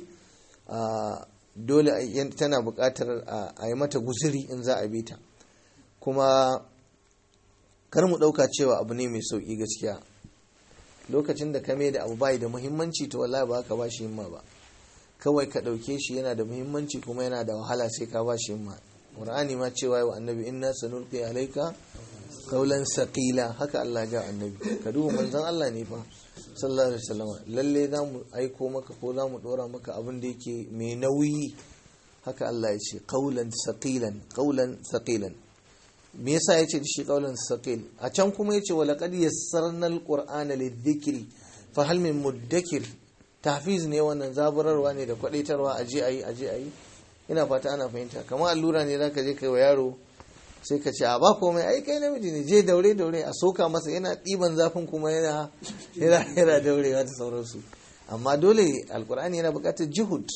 dole tana buƙatar a yi mata guzuri in za a bi ta, kuma kar mu ɗauka cewa abu ne mai sauƙi gaskiya. lokacin da ka mai da abu bai da muhimmanci to wallahi ba ka ba shi himma ba, kawai ka ɗauke shi yana da muhimmanci kuma yana da wahala sai ka ba shi himma. Qur'ani ma cewa wa annabi inna sanulqi alayka qawlan saqila, haka Allah ya ga annabi. Ka duba manzon Allah ne fa sallallahu alaihi wasallam, lalle za mu aiko maka ko za mu dora maka abin da yake mai nauyi, haka Allah ya ce qawlan saqilan qawlan saqilan. Me yasa yace da shi qawlan saqil? A can kuma yace wa laqad yassarna alqur'ana lidhikri fa hal min muddakir. Tahfiz ne wannan, zaburarwa ne da kwadaitarwa, aje ayi aje ayi. Ina fata ana fahimta. Kamar allura ne zaka je kai wa yaro sai ka ce a ba komai, ai kai namiji ne, je daure daure, a soka masa, yana ɗiban zafin kuma yana yana yana daurewa da sauransu. Amma dole alqur'ani yana buƙatar juhud.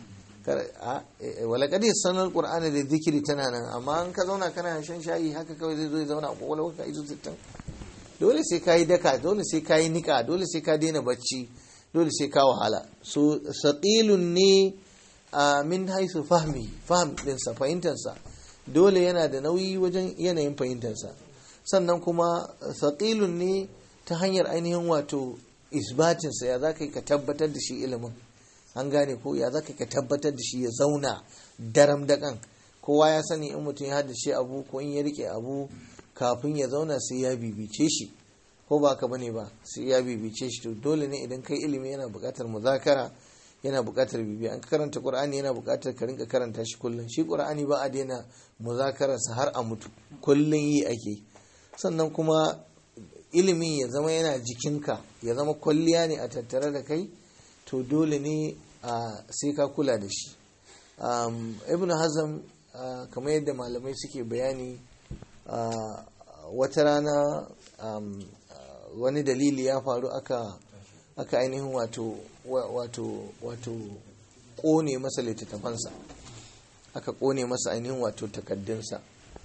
Wala kadi sanar alqur'ani da zikiri tana nan, amma an ka zauna kana shan shayi haka kawai zai zo ya zauna a kokolwa ka izo sittin. Dole sai ka yi daka, dole sai ka yi nika, dole sai ka daina bacci, dole sai ka wahala. So saqilun ne min haisu fahmi, fahm ɗinsa, fahimtarsa dole yana da nauyi wajen yanayin fahimtarsa. Sannan kuma saqilun ne ta hanyar ainihin wato isbatinsa, ya za ka yi ka tabbatar da shi ilimin, an gane ko ya za ka yi ka tabbatar da shi ya zauna daram daƙan. Kowa ya sani in mutum ya haddace abu ko in ya rike abu kafin ya zauna sai ya bibice shi, ko ba ka bane ba, sai ya bibice shi. To dole ne idan kai ilimi yana buƙatar muzakara, yana buƙatar bibiya. An karanta Qur'ani yana buƙatar ka rinka karanta shi kullum. Shi Qur'ani ba a daina muzakararsa har a mutu, kullum yi ake. Sannan kuma ilimin ya zama yana jikinka, ya zama kwalliya ne a tattare da kai, to dole ne a sai ka kula da shi. Ibn Hazm kamar yadda malamai suke bayani, wata rana wani dalili ya faru aka aka ainihin wato wato wato kone masa littattafansa, aka kone masa ainihin wato takaddunsa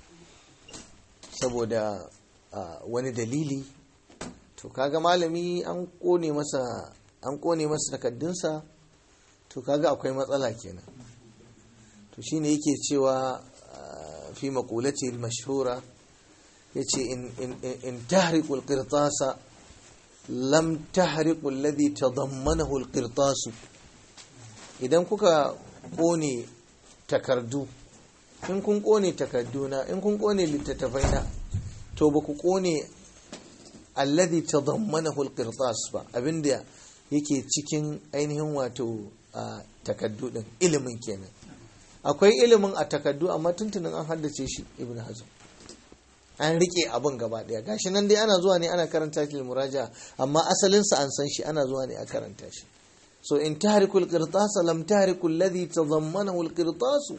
saboda wani dalili. To kaga malami an kone masa an kone masa takaddunsa, to kaga akwai matsala kenan. To shine yake cewa fi maqulati al-mashhura, yace in in in tahriqu al-qirtasa lam tahriqu alladhi tadammanahu al-qirtas. Idan kuka kone takardu, in kun kone takarduna, in kun kone littattafaina, to ba ku kone alladhi tadammanahu al-qirtas ba, abinda yake cikin ainihin wato takaddu din, ilimin kenan. Akwai ilimin a takaddu amma tuntunin an haddace shi. Ibn Hazm an rike abin gaba daya, gashi nan dai ana zuwa ne ana karanta shi muraja, amma asalin sa an san shi, ana zuwa ne a karanta shi. So in tahrikul qirtas lam tahriku alladhi tadammanahu alqirtas.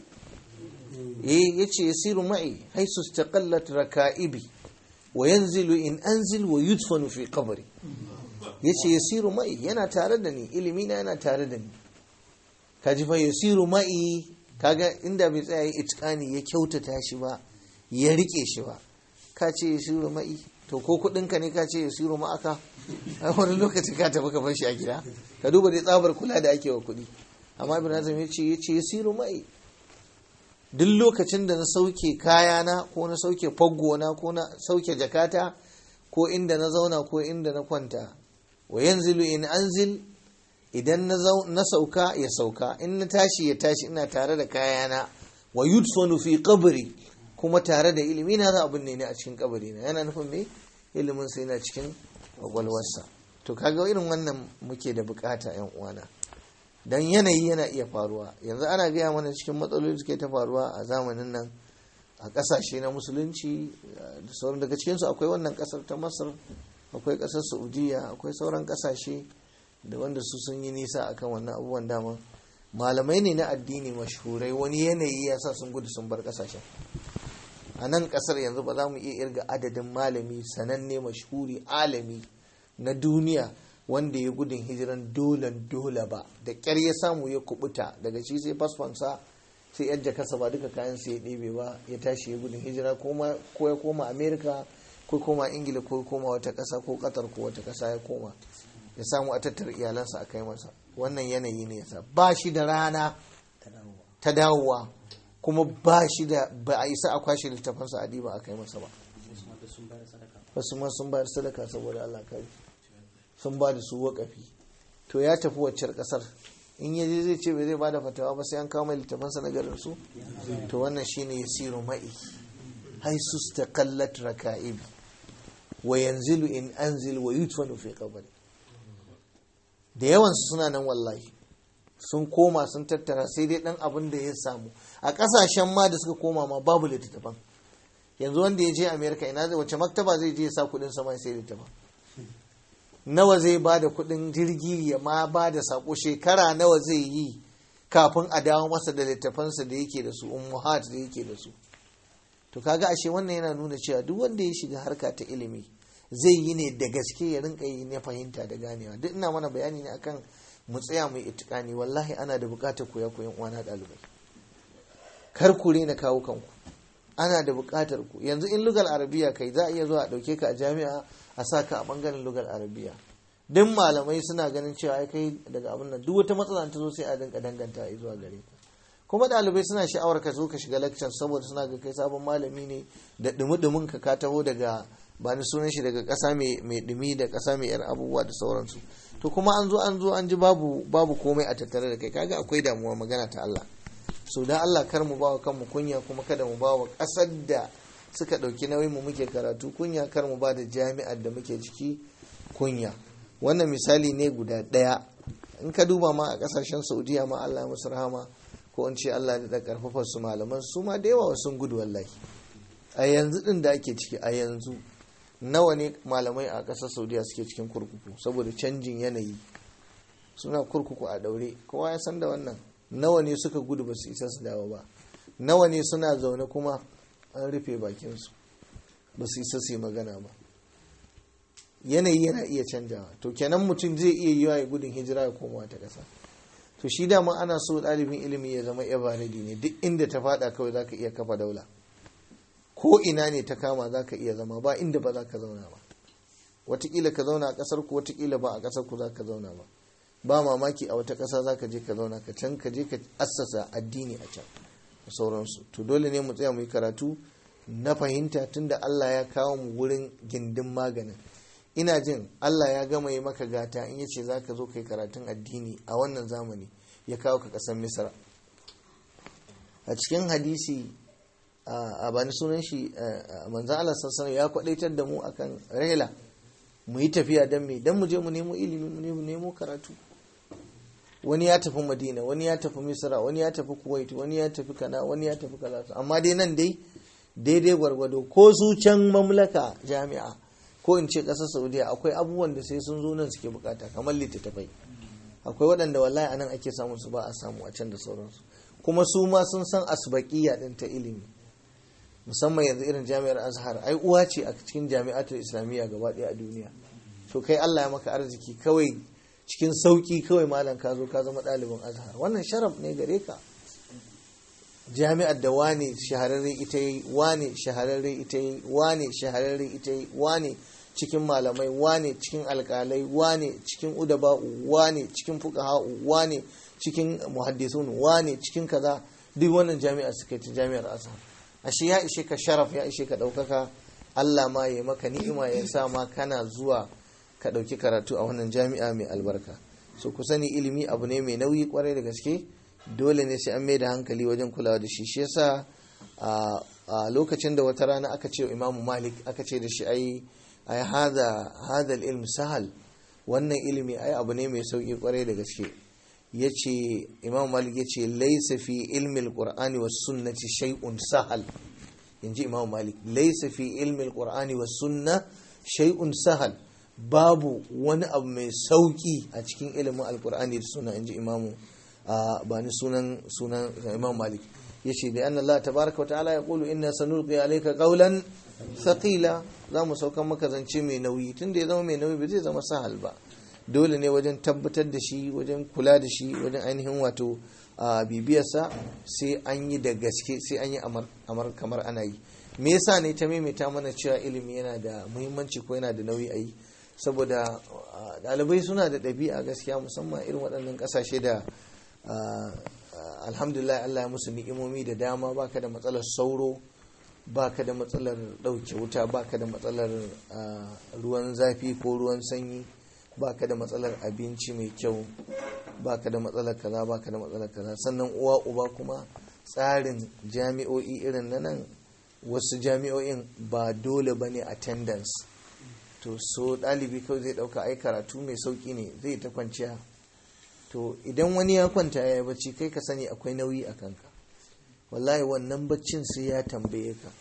eh yace yasiru ma'i haythu istaqallat raka'ibi wa yanzilu in anzil wa yudfanu fi qabri. yace yasiru ma'i, yana tare da ni, ilimi na yana tare da ni. Kaji fa yasiru ma'i, kaga inda bai tsaya itqani ya kyautata shi ba, ya rike shi ba, ka ce yasiru ma'i, to ko kudin ka ne ka ce yasiru ma'aka, a wani lokaci ka tafi ka bar shi a gida. Ka duba dai tsabar kula da ake wa kudi. Amma Ibn Hazm yace yace yasiru ma'i, duk lokacin da na sauke kayana ko na sauke faggona ko na sauke jakata ko inda na zauna ko inda na kwanta, wa yanzilu in anzil, idan na sauka ya sauka, in na tashi ya tashi, ina tare da kayana. Wa yudfanu fi qabri, kuma tare da ilimi na za abin ne a cikin kabari na. Yana nufin me? Ilimin sai yana cikin kwakwalwarsa. To kaga irin wannan muke da bukata yan uwana, dan yanayi yana iya faruwa. Yanzu ana gaya mana cikin matsaloli suke ta faruwa a zamanin nan a kasashe na musulunci da sauran. Daga cikinsu akwai wannan kasar ta Masar, akwai kasar Saudiya, akwai sauran kasashe da wanda su sun yi nisa akan wannan abubuwan. Dama malamai ne na addini mashhurai, wani yanayi ya sa sun gudu sun bar kasashen. A nan kasar yanzu ba za mu iya irga adadin malami sananne mashhuri alami na duniya wanda ya gudun hijiran dolan dole ba, da ƙyar ya samu ya kubuta daga shi sai fasfansa sai yadda kasa ba duka kayan sai ya ɗebe ba, ya tashi ya gudun hijira, ko ya koma Amerika ko koma Ingila ko koma wata ƙasa ko Qatar ko wata ƙasa ya koma, ya samu a tattara iyalansa a kai masa. Wannan yanayi ne yasa ba shi da rana ta dawowa, kuma ba shi da, ba a isa a kwashe littafansa a diba a kai masa ba. Wasu ma sun bayar sadaka saboda Allah kai. sun ba da su waƙafi, to ya tafi waccar ƙasar in ya je zai ce bai zai ba da fatawa ba sai an kawo mai littafansa na garin su? To wannan shine yasiru ma'i haisu istaqallat raka'ibi wa yanzilu in anzil wa yutfanu fi qabri. Da yawansu suna nan wallahi sun koma sun tattara sai dai dan abin da ya samu. A kasashen ma da suka koma ma babu littattafan. Yanzu wanda ya je America ina zai wace maktaba zai je ya sa kudin sama sai littattafan? Nawa zai ba da kudin jirgi ya ma ba da sako, shekara nawa zai yi kafin a dawo masa da littafansa da yake da su, ummuhat da yake da su. To kaga ashe wannan yana nuna cewa duk wanda ya shiga harka ta ilimi zai yi ne da gaske, ya rinka yi ne fahimta da ganewa. Duk ina mana bayani ne akan mu tsaya mu itikani. Wallahi ana da bukatar koya koyan uwana dalibai, kar ku rena kawo kanku, ana da bukatar ku. Yanzu in lugal arabiya kai za a iya zuwa a dauke ka a jami'a a saka a bangaren lugal arabiya. Duk malamai suna ganin cewa ai kai daga abin nan duk wata matsala ta zo sai a dinka danganta zuwa gare ka. Kuma ɗalibai suna sha'awar ka zo ka shiga lecture saboda suna ga kai sabon malami ne da dumi-dumin ka ka taho daga ba ni sunan shi daga ƙasa mai dumi da ƙasa mai yar abubuwa da sauransu. To kuma an zo an zo an ji babu babu komai a tattare da kai, kaga akwai damuwa, magana ta Allah. So dan Allah kar mu bawa kanmu kunya, kuma kada mu bawa ƙasar da suka ɗauki nauyin mu muke karatu kunya, kar mu ba da jami'ar da muke ciki kunya. Wannan misali ne guda ɗaya. In ka duba ma a ƙasashen Saudiya ma Allah ya musu rahama, ko in ce Allah da karfafa su malaman su ma da yawa sun gudu wallahi. A yanzu din da ake ciki a yanzu nawa ne malamai a ƙasar Saudiya suke cikin kurkuku saboda canjin yanayi, suna kurkuku a daure, kowa ya san da wannan. Nawa ne suka gudu ba su isa su dawo ba, nawa ne suna zaune kuma an rufe bakinsu ba su isa su yi magana ba. Yanayi yana iya canjawa, to kenan mutum zai iya yiwa ya gudun hijira ya koma wata ƙasa. To shi dama ana so ɗalibin ilimi ya zama ebaradi ne, duk inda ta fada kawai za ka iya kafa daula, ko ina ne ta kama za ka iya zama, ba inda ba za ka zauna ba. Watakila ka zauna a ƙasar ku, watakila ba a ƙasar ku za ka zauna ba. Ba mamaki a wata ƙasa za ka je ka zauna, ka can ka je ka assasa addini a can da sauransu. To dole ne mu tsaya mu yi karatu na fahimta, tunda Allah ya kawo mu wurin gindin maganin. Ina jin Allah ya gama yi maka gata in yace za ka zo kai karatun addini a wannan zamani, ya kawo ka ƙasar Misra. A cikin hadisi a bani sunan shi manzan Allah sassan ya kwadaitar da mu akan rela, mu yi tafiya don me, don mu je mu nemo ilimi, mu nemo karatu. Wani ya tafi Madina, wani ya tafi Misra, wani ya tafi Kuwait, wani ya tafi Kana, wani ya tafi kaza. Amma dai nan dai daidai gwargwado, ko su can mamlaka jami'a ko in ce ƙasar Saudiya akwai abubuwan da sai sun zo nan suke bukata, kamar littattafai. Akwai waɗanda wallahi anan ake samun su, ba a samu a can da sauransu. Kuma su ma sun san asbaqiya din ta ilimi, musamman yanzu irin jami'ar Azhar, ai uwa ce a cikin jami'atul islamiyya gaba ɗaya a duniya. To kai Allah ya maka arziki, kawai cikin sauki kawai malam ka zo ka zama ɗalibin Azhar, wannan sharaf ne gare ka. Jami'ar da wane shahararre ita yi, wane shahararre ita yi, wane shahararre ita yi, wane cikin malamai, wane cikin alkalai, wane cikin udaba'u, wane cikin fuqaha'u, wane cikin muhaddisun, wane cikin kaza, duk wannan jami'a suka ci jami'ar Azhar. Ashe ya ishe ka sharaf, ya ishe ka ɗaukaka. Allah ma ya maka ni'ima, ya sa ma kana zuwa ka ɗauki karatu a wannan jami'a mai albarka. So ku sani ilimi abu ne mai nauyi kwarai da gaske, dole ne sai an mai da hankali wajen kulawa da shi. Shi yasa a lokacin da wata rana aka ce Imam Malik, aka ce da shi ai ai hada hada ilm sahal, wannan ilimi ai abu ne mai sauki kwarai da gaske. Yace Imam Malik yace laysa fi ilmi alqur'ani was sunnati shay'un sahal. Inji Imam Malik, laysa fi ilmi alqur'ani was sunna shay'un sahal, babu wani abu mai sauki a cikin ilimin alqur'ani da sunna. Inji Imam ba ni sunan sunan Imam Malik. Yace da anna Allah tabaaraka wa ta'ala yaqulu inna sanulqi alayka qawlan thaqila, za mu saukan maka zance mai nauyi. Tunda ya zama mai nauyi ba zai zama sahal ba, dole ne wajen tabbatar da shi, wajen kula da shi, wajen ainihin wato bibiyarsa sai an yi da gaske, sai an yi amar kamar ana yi. Me yasa ne ta maimaita mana cewa ilimi yana da muhimmanci ko yana da nauyi a yi? Saboda ɗalibai suna da ɗabi'a gaskiya, musamman irin waɗannan ƙasashe da alhamdulillah Allah ya musu ni'imomi da dama. Baka da matsalar sauro, baka da matsalar ɗauke wuta, baka da matsalar ruwan zafi ko ruwan sanyi baka da matsalar abinci mai kyau, baka da matsalar kaza baka da matsalar kaza. Sannan uwa uba kuma tsarin jami'o'i irin na nan, wasu jami'o'in ba dole bane attendance, to so ɗalibi kawai zai ɗauka ai karatu mai sauƙi ne zai ta kwanciya. To idan wani ya kwanta ya yi bacci, kai ka sani akwai nauyi a kanka, wallahi wannan baccin sai ya tambaye ka.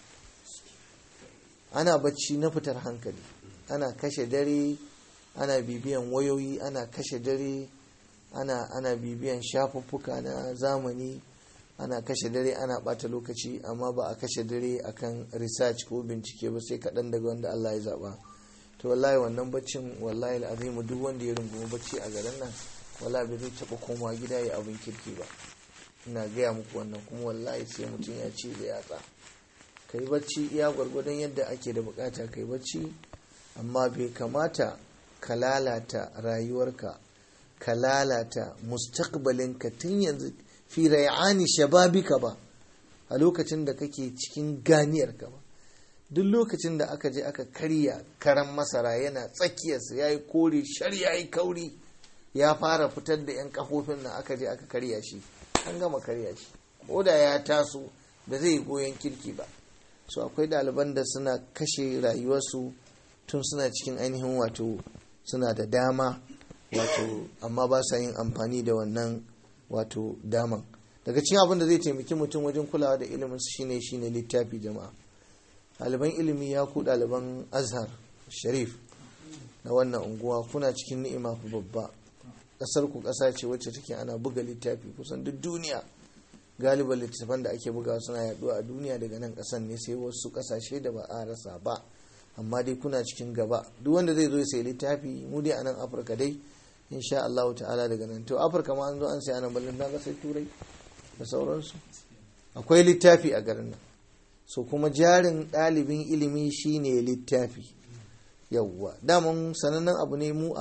Ana bacci na fitar hankali, ana kashe dare, ana bibiyan wayoyi, ana kashe dare, ana ana bibiyan shafuffuka na zamani, ana kashe dare, ana bata lokaci, amma ba a kashe dare akan research ko bincike ba, sai kaɗan daga wanda Allah ya zaba. To wallahi wannan baccin, wallahi al'azimu, duk wanda ya rungumi bacci a garin nan, wallahi bai zai taɓa komawa gida ya abin kirki ba. Ina gaya muku wannan, kuma wallahi sai mutum ya ci da yatsa. Kai bacci iya gwargwadon yadda ake da bukata kai bacci, amma bai kamata ka lalata rayuwarka, ka lalata mustaqbalinka tun yanzu fi ray'ani shababika ba, a lokacin da kake cikin ganiyarka ba. Duk lokacin da aka je aka karya karan masara yana tsakiyarsa, ya yi kore shar, ya yi kauri, ya fara fitar da 'yan kafofin nan, aka je aka karya shi, an gama karya shi, ko da ya taso ba zai goyon kirki ba. So akwai ɗaliban da suna kashe rayuwarsu tun suna cikin ainihin wato suna da dama, wato amma ba sa yin amfani da wannan wato daman. Daga cikin abin da zai taimaki mutum wajen kulawa da ilimin shine shine littafi. Jama'a, ɗaliban ilimi, ya ku ɗaliban Azhar Sharif na wannan unguwa, kuna cikin ni'ima ku babba. Ƙasar ku ƙasa ce wacce take ana buga littafi kusan duk duniya. Galiban littattafan da ake bugawa suna yaduwa a duniya daga nan ƙasan ne, sai wasu ƙasashe da ba a rasa ba, amma dai kuna cikin gaba. Duk wanda zai zo ya sayi littafi, mu dai a nan Afirka dai insha Allah ta'ala daga nan, to Afirka ma an zo an sai anan, ballin na sai Turai da sauransu, akwai littafi a garin nan. So kuma jarin ɗalibin ilimi shine littafi. Yawwa, daman sanannen abu ne mu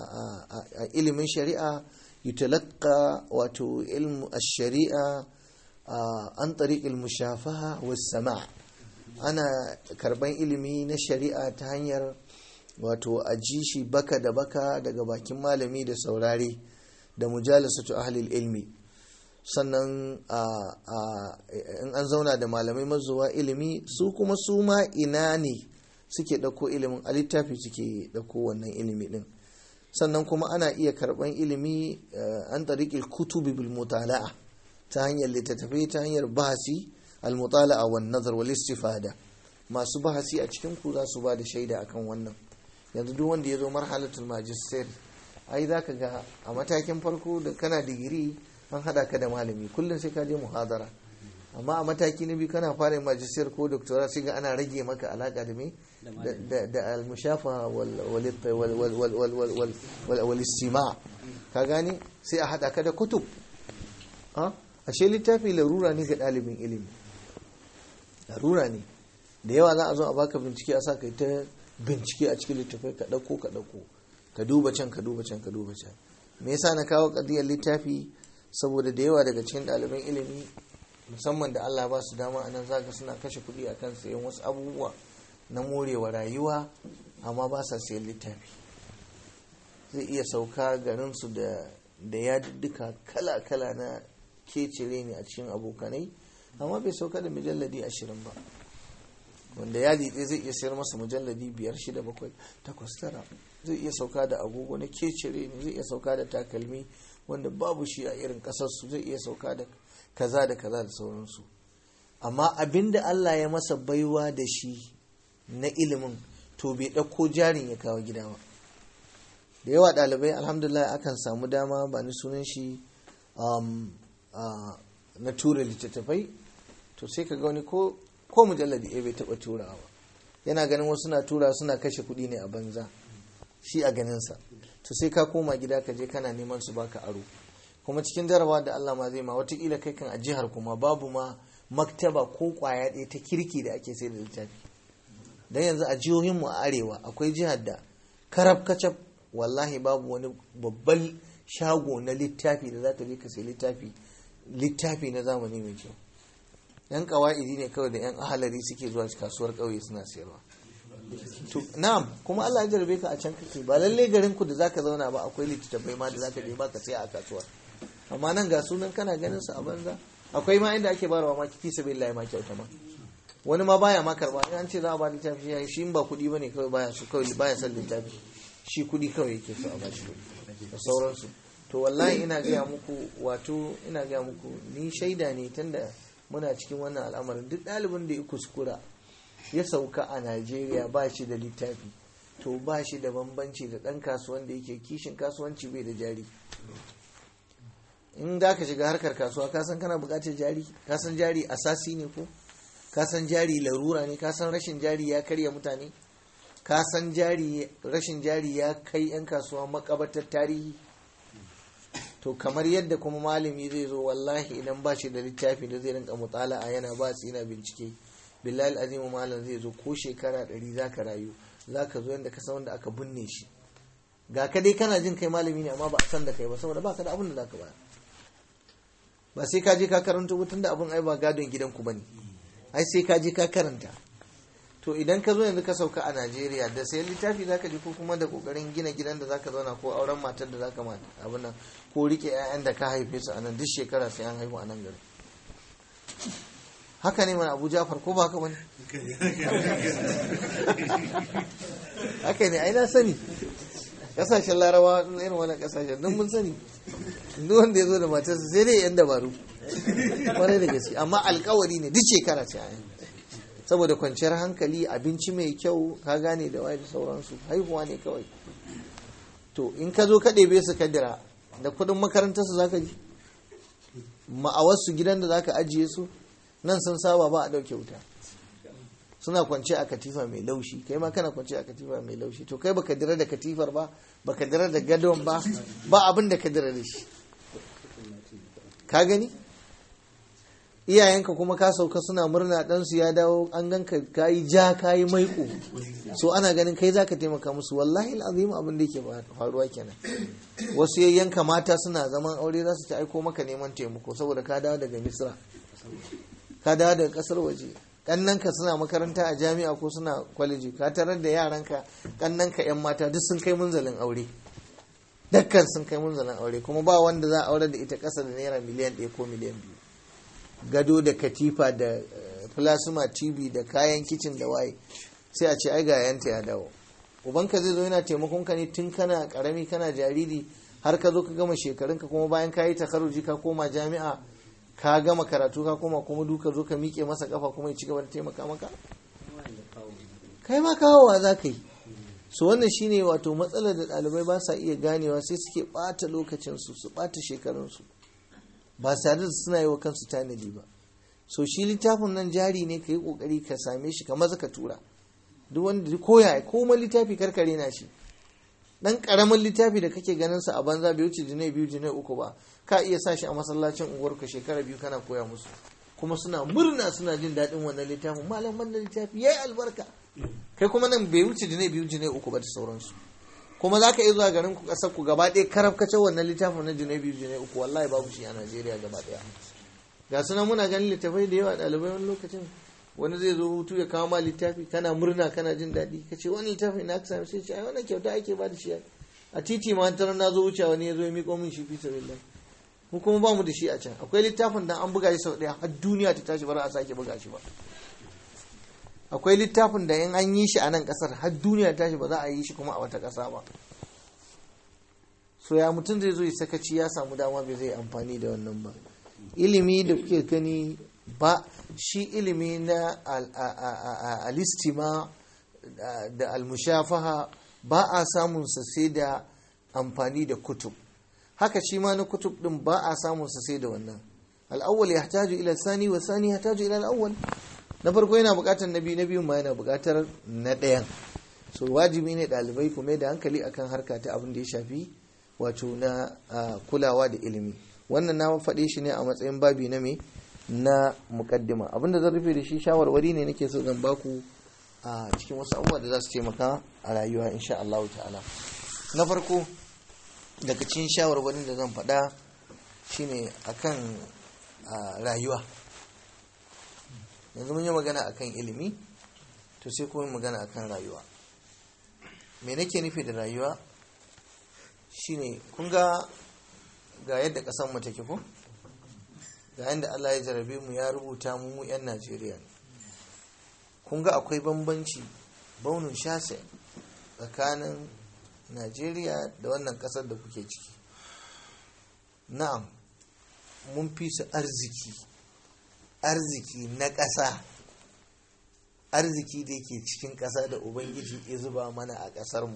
a ilimin shari'a, yutalaqqa wato ilmu ash-shari'a an tariq al-mushafaha was-sama'. Ana karban ilimi na shari'a ta hanyar wato aji shi baka da baka daga bakin malami da saurare da mujalasatu ahli ilmi. Sannan in an zauna da malamai mazuwa ilimi, su kuma su ma ina ne suke ɗauko ilimin, a littafi suke ɗauko wannan ilimi ɗin. Sannan kuma ana iya karɓan ilimi an tariƙil kutubi bil mutala'a, ta hanyar littattafai, ta hanyar bahasi, al mutala'a wan nazar wal istifada. Masu bahasi a cikin ku za su ba da shaida akan wannan. Yanzu duk wanda ya zo marhalatul magister, ai zaka ga a matakin farko da kana digiri an hada ka da malami, kullum sai ka je muhadara. Amma a mataki na biyu kana fara yin majistar ko doktora, sai ga ana rage maka alaka da me da al-mushafa wal istima', ka gane, sai a hada ka da kutub. Ashe littafi larura ne ga ɗalibin ilimi, larura ne. Da yawa za a zo a baka bincike, a sa kai ta bincike a cikin littafai, ka ɗauko ka ɗauko ka duba can ka duba can ka duba can. Me yasa na kawo ƙadiyar littafi? Saboda da yawa daga cikin ɗaliban ilimi, musamman da Allah ba su dama anan, zaka suna kashe kuɗi akan sayan wasu abubuwa na morewa rayuwa, amma ba sa sayan littafi. Zai iya sauka garinsu da da yadudduka kala-kala na kecire ne a cikin abokanai, amma bai sauka da mujalladi ashirin ba, wanda yadi ɗaya zai iya sayar masa mujalladi biyar shida bakwai takwas tara. Zai iya sauka da agogo na kecire ne, zai iya sauka da takalmi wanda babu shi a irin ƙasarsu, zai iya sauka da kaza da kaza da sauransu. Amma abinda Allah ya masa baiwa da shi na ilimin, to bai ɗauko jarin ya kawo gida ba. Da yawa ɗalibai, alhamdulillah, akan samu dama, ba ni sunan shi, um, uh, na tura littattafai, to sai ka ga wani ko ko mujalladi ɗaya bai taɓa turawa ba. Yana ganin wasu na tura suna kashe kuɗi ne a banza, shi a ganinsa. To sai ka koma gida ka je kana neman su baka aro. Kuma cikin jarabawa da Allah ma zai ma, watakila kai kan a jihar kuma babu ma maktaba ko kwaya ɗaya ta kirki da ake sai da littafi. Dan yanzu a jihohinmu a arewa akwai jihar da karab kacab, wallahi babu wani babban shago na littafi da za ka je ka sai littafi littafi na zamani mai kyau. Yan kawa'idi ne kawai da yan ahalari suke zuwa kasuwar ƙauye suna sayarwa. to na'am, kuma Allah ya jarabe ka a can kake, ba lalle garin ku da zaka zauna ba akwai littattafai ma da zaka je baka sai a kasuwa, amma nan ga sunan kana ganin su a banza. Akwai ma inda ake barawa ma fi sabilillahi ma kyauta ma, wani ma baya ma karba, in an ce za a ba littafi shi shi ba kuɗi bane kawai, baya su kawai baya son littafi, shi kuɗi kawai yake so a ba shi kuɗi da sauransu. To wallahi ina gaya muku, wato ina gaya muku ni shaida ne tunda muna cikin wannan al'amarin. Duk ɗalibin da ya kuskura ya sauka a Najeriya ba shi da littafi, to ba shi da bambanci da ɗan kasuwan da yake kishin kasuwanci bai da jari. In da ka shiga harkar kasuwa ka san kana buƙatar jari, ka san jari asasi ne ko, ka san jari larura ne, ka san rashin jari ya karya mutane, ka san jari rashin jari ya kai 'yan kasuwa makabartar tarihi. To kamar yadda kuma malami zai zo wallahi idan ba shi da littafi da zai rinka mutala'a yana ba su yana bincike, billahi azimu malam zai zo ko shekara ɗari za ka rayu, za ka zo yadda ka san wanda aka binne shi. Ga ka dai kana jin kai malami ne amma ba a san da kai ba, saboda ba ka da abin da za ka bayar. Ba sai ka je ka karanta hutun da abin ai ba gadon gidanku ba ne, ai sai ka je ka karanta. To idan ka zo yanzu ka sauka a Najeriya da sayan littafi za ka ji, ko kuma da kokarin gina gidan da za ka zauna, ko auren matar da za ka mata abin nan, ko rike 'ya'yan da ka haife su a nan, duk shekara sai an haihu a nan gari. Haka ne mana Abu Jafar, ko ba haka bane? Haka ne, ai na sani. Kasashen Larabawa irin wannan kasashen don mun sani, duk wanda ya zo da matarsa sai dai yan dabaru kwarai da gaske, amma alkawari ne duk shekara ce ayan, saboda kwanciyar hankali, abinci mai kyau, ka gane, da waye da sauransu, haihuwa ne kawai. To in ka zo ka ɗebe su kadira da kuɗin makarantarsu za ka ji, ma'awarsu gidan da za ka ajiye su, nan sun saba ba a ɗauke wuta, suna kwance a katifa mai laushi, kai ma kana kwance a katifa mai laushi. To kai baka dira da katifar ba, baka dira da gadon ba, ba abin da ka dira da shi, ka gani. Iyayenka kuma ka sauka suna murna ɗansu ya dawo, an ganka kayi ja kayi maiko, so ana ganin kai zaka taimaka musu. Wallahi alazim abin da yake faruwa kenan. Wasu yayyanka mata suna zaman aure za su ta aiko maka neman taimako saboda ka dawo daga Misra, ka dawo daga kasar waje. Kannanka suna makaranta a jami'a ko suna kwaleji, ka tarar da yaranka kannanka yan mata duk sun kai munzalin aure, dukkan sun kai munzalin aure, kuma ba wanda za a aure da ita ƙasa da naira miliyan ɗaya ko miliyan biyu. Gado da katifa da plasma tv da kayan kicin da waye, sai a ce ai ga yanta ya dawo. Ubanka zai zo yana taimakon ka ne tun kana karami, kana jariri, har ka zo ka gama shekarunka, kuma bayan ka yi takaruji ka koma jami'a, ka gama karatu ka koma, kuma duka zo ka miƙe masa kafa kuma ya ci gaba da taimaka maka, kai ma kawowa za ka yi. So wannan shine wato matsalar da ɗalibai ba sa iya ganewa, sai suke ɓata lokacinsu, su ɓata shekarunsu ba tare da suna yi wa kansu tanadi ba. So shi littafin nan jari ne, ka yi ƙoƙari ka same shi, ka maza ka tura. Duk wanda koya koma littafi karkare na shi, dan karamin littafi da kake ganin sa a banza bai wuce jinai biyu jinai uku ba, ka iya sa shi a masallacin unguwarka shekara biyu kana koya musu, kuma suna murna, suna jin daɗin wannan littafin. Malam wannan littafi yayi albarka, kai kuma nan bai wuce jinai biyu jinai uku ba da sauransu. Kuma za ka iya zuwa garin ku, ƙasar ku gaba ɗaya karaf kace wannan littafin na jinai biyu jinai uku, wallahi babu shi a Najeriya gaba ɗaya. Ga sunan muna ganin littafai da yawa, ɗalibai wani lokacin wani zai zo hutu ya kawo ma littafi, kana murna kana jin daɗi, ka ce wani littafi na ka sami, sai ce ai wannan kyauta ake ba da shi a titi ma. Tarar na zo wuce wani ya zo ya miƙo min shi fi sabilillah, mu kuma ba mu da shi a can. Akwai littafin da an buga shi sau ɗaya har duniya ta tashi ba za a sake buga shi ba. Akwai littafin da in an yi shi a nan ƙasar har duniya ta tashi ba za a yi shi kuma a wata ƙasa ba. So ya mutum zai zo ya sakaci, ya samu dama bai zai amfani da wannan ba. Ilimi da kuke gani ba shi ilimi na alistima da almushafaha ba a samun sa sai da amfani da kutub. Haka shi ma na kutub din ba a samun sa sai da wannan. Al-awwal yahtaju ila sani wa sani yahtaju ila al-awwal. Na farko yana buƙatar na biyu, na biyun ma yana buƙatar na ɗayan. So wajibi ne ɗalibai ku mai da hankali akan harka ta abin da ya shafi wato na kulawa da ilimi. Wannan na faɗe shi ne a matsayin babi na me na mukaddima. Abinda zan rufe da shi shawarwari ne nake so zan baku a cikin wasu abubuwa da za su taimaka a rayuwa insha Allah ta'ala. Na farko daga cikin shawarwarin da zan faɗa shine akan rayuwa. Yanzu mun yi magana akan ilimi, to sai kuma magana akan rayuwa. Me nake nufi da rayuwa shine kun ga ga yadda ƙasar mu take ko, ga yadda Allah ya jarabe mu ya rubuta mu mu 'yan Najeriya ne. Kun ga akwai bambanci baunin shase tsakanin Najeriya da wannan ƙasar da kuke ciki. Na'am, mun fi su arziki, arziki na ƙasa, arziki da yake cikin ƙasa da Ubangiji ya zuba mana a ƙasarmu.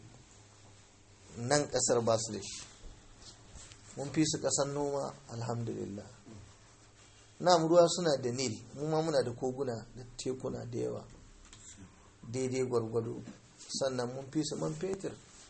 Nan ƙasar ba su da shi. Mun fi su ƙasar noma, alhamdulillah. Na'am, ruwa suna da Nil, mu ma muna da koguna da tekuna da yawa, daidai gwargwado. Sannan mun fi su man fetur.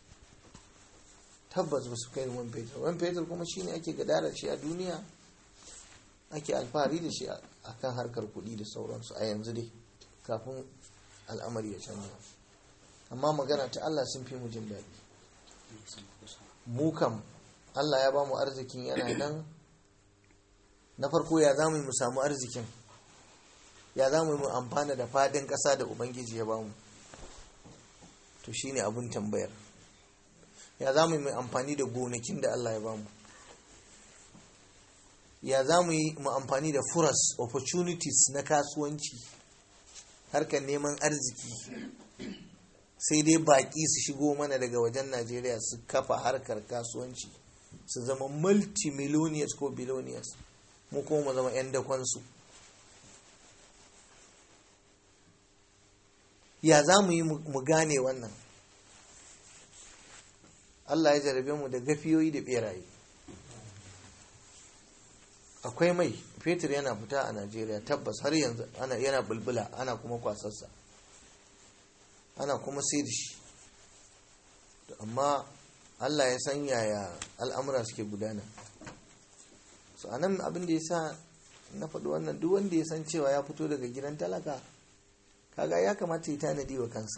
Tabbas ba su kai man fetur. Man fetur kuma shine ake gadara shi a duniya, ake alfahari da shi a kan harkar kuɗi da sauransu a yanzu dai, kafin al'amari ya canza. Amma magana ta Allah sun fi mu jin daɗi. Mu kam Allah ya ba mu arzikin yana nan. Na farko, ya za mu yi mu samu arzikin, ya za mu yi mu amfana da fadin ƙasa da Ubangiji ya ba mu, to shine abun tambayar. Ya za mu yi mu amfani da gonakin da Allah ya ba mu, ya za mu yi mu amfani da furas, opportunities na kasuwanci, harkar neman arziki. Sai dai baƙi su shigo mana daga wajen Najeriya su kafa harkar kasuwanci, su zama multimillionaires ko billionaires, mu kuma mu zama 'yan dakonsu. Ya za mu yi mu gane wannan? Allah ya jarabe mu da gafiyoyi da beraye. Akwai mai fetur yana fita a Najeriya, tabbas har yanzu ana yana bulbula, ana kuma kwasarsa, ana kuma sai da shi. Amma Allah ya san yaya al'amura suke gudana. So anan abin da ya sa na faɗi wannan, duk wanda ya san cewa ya fito daga gidan talaka, kaga ya kamata ya tanadi wa kansa.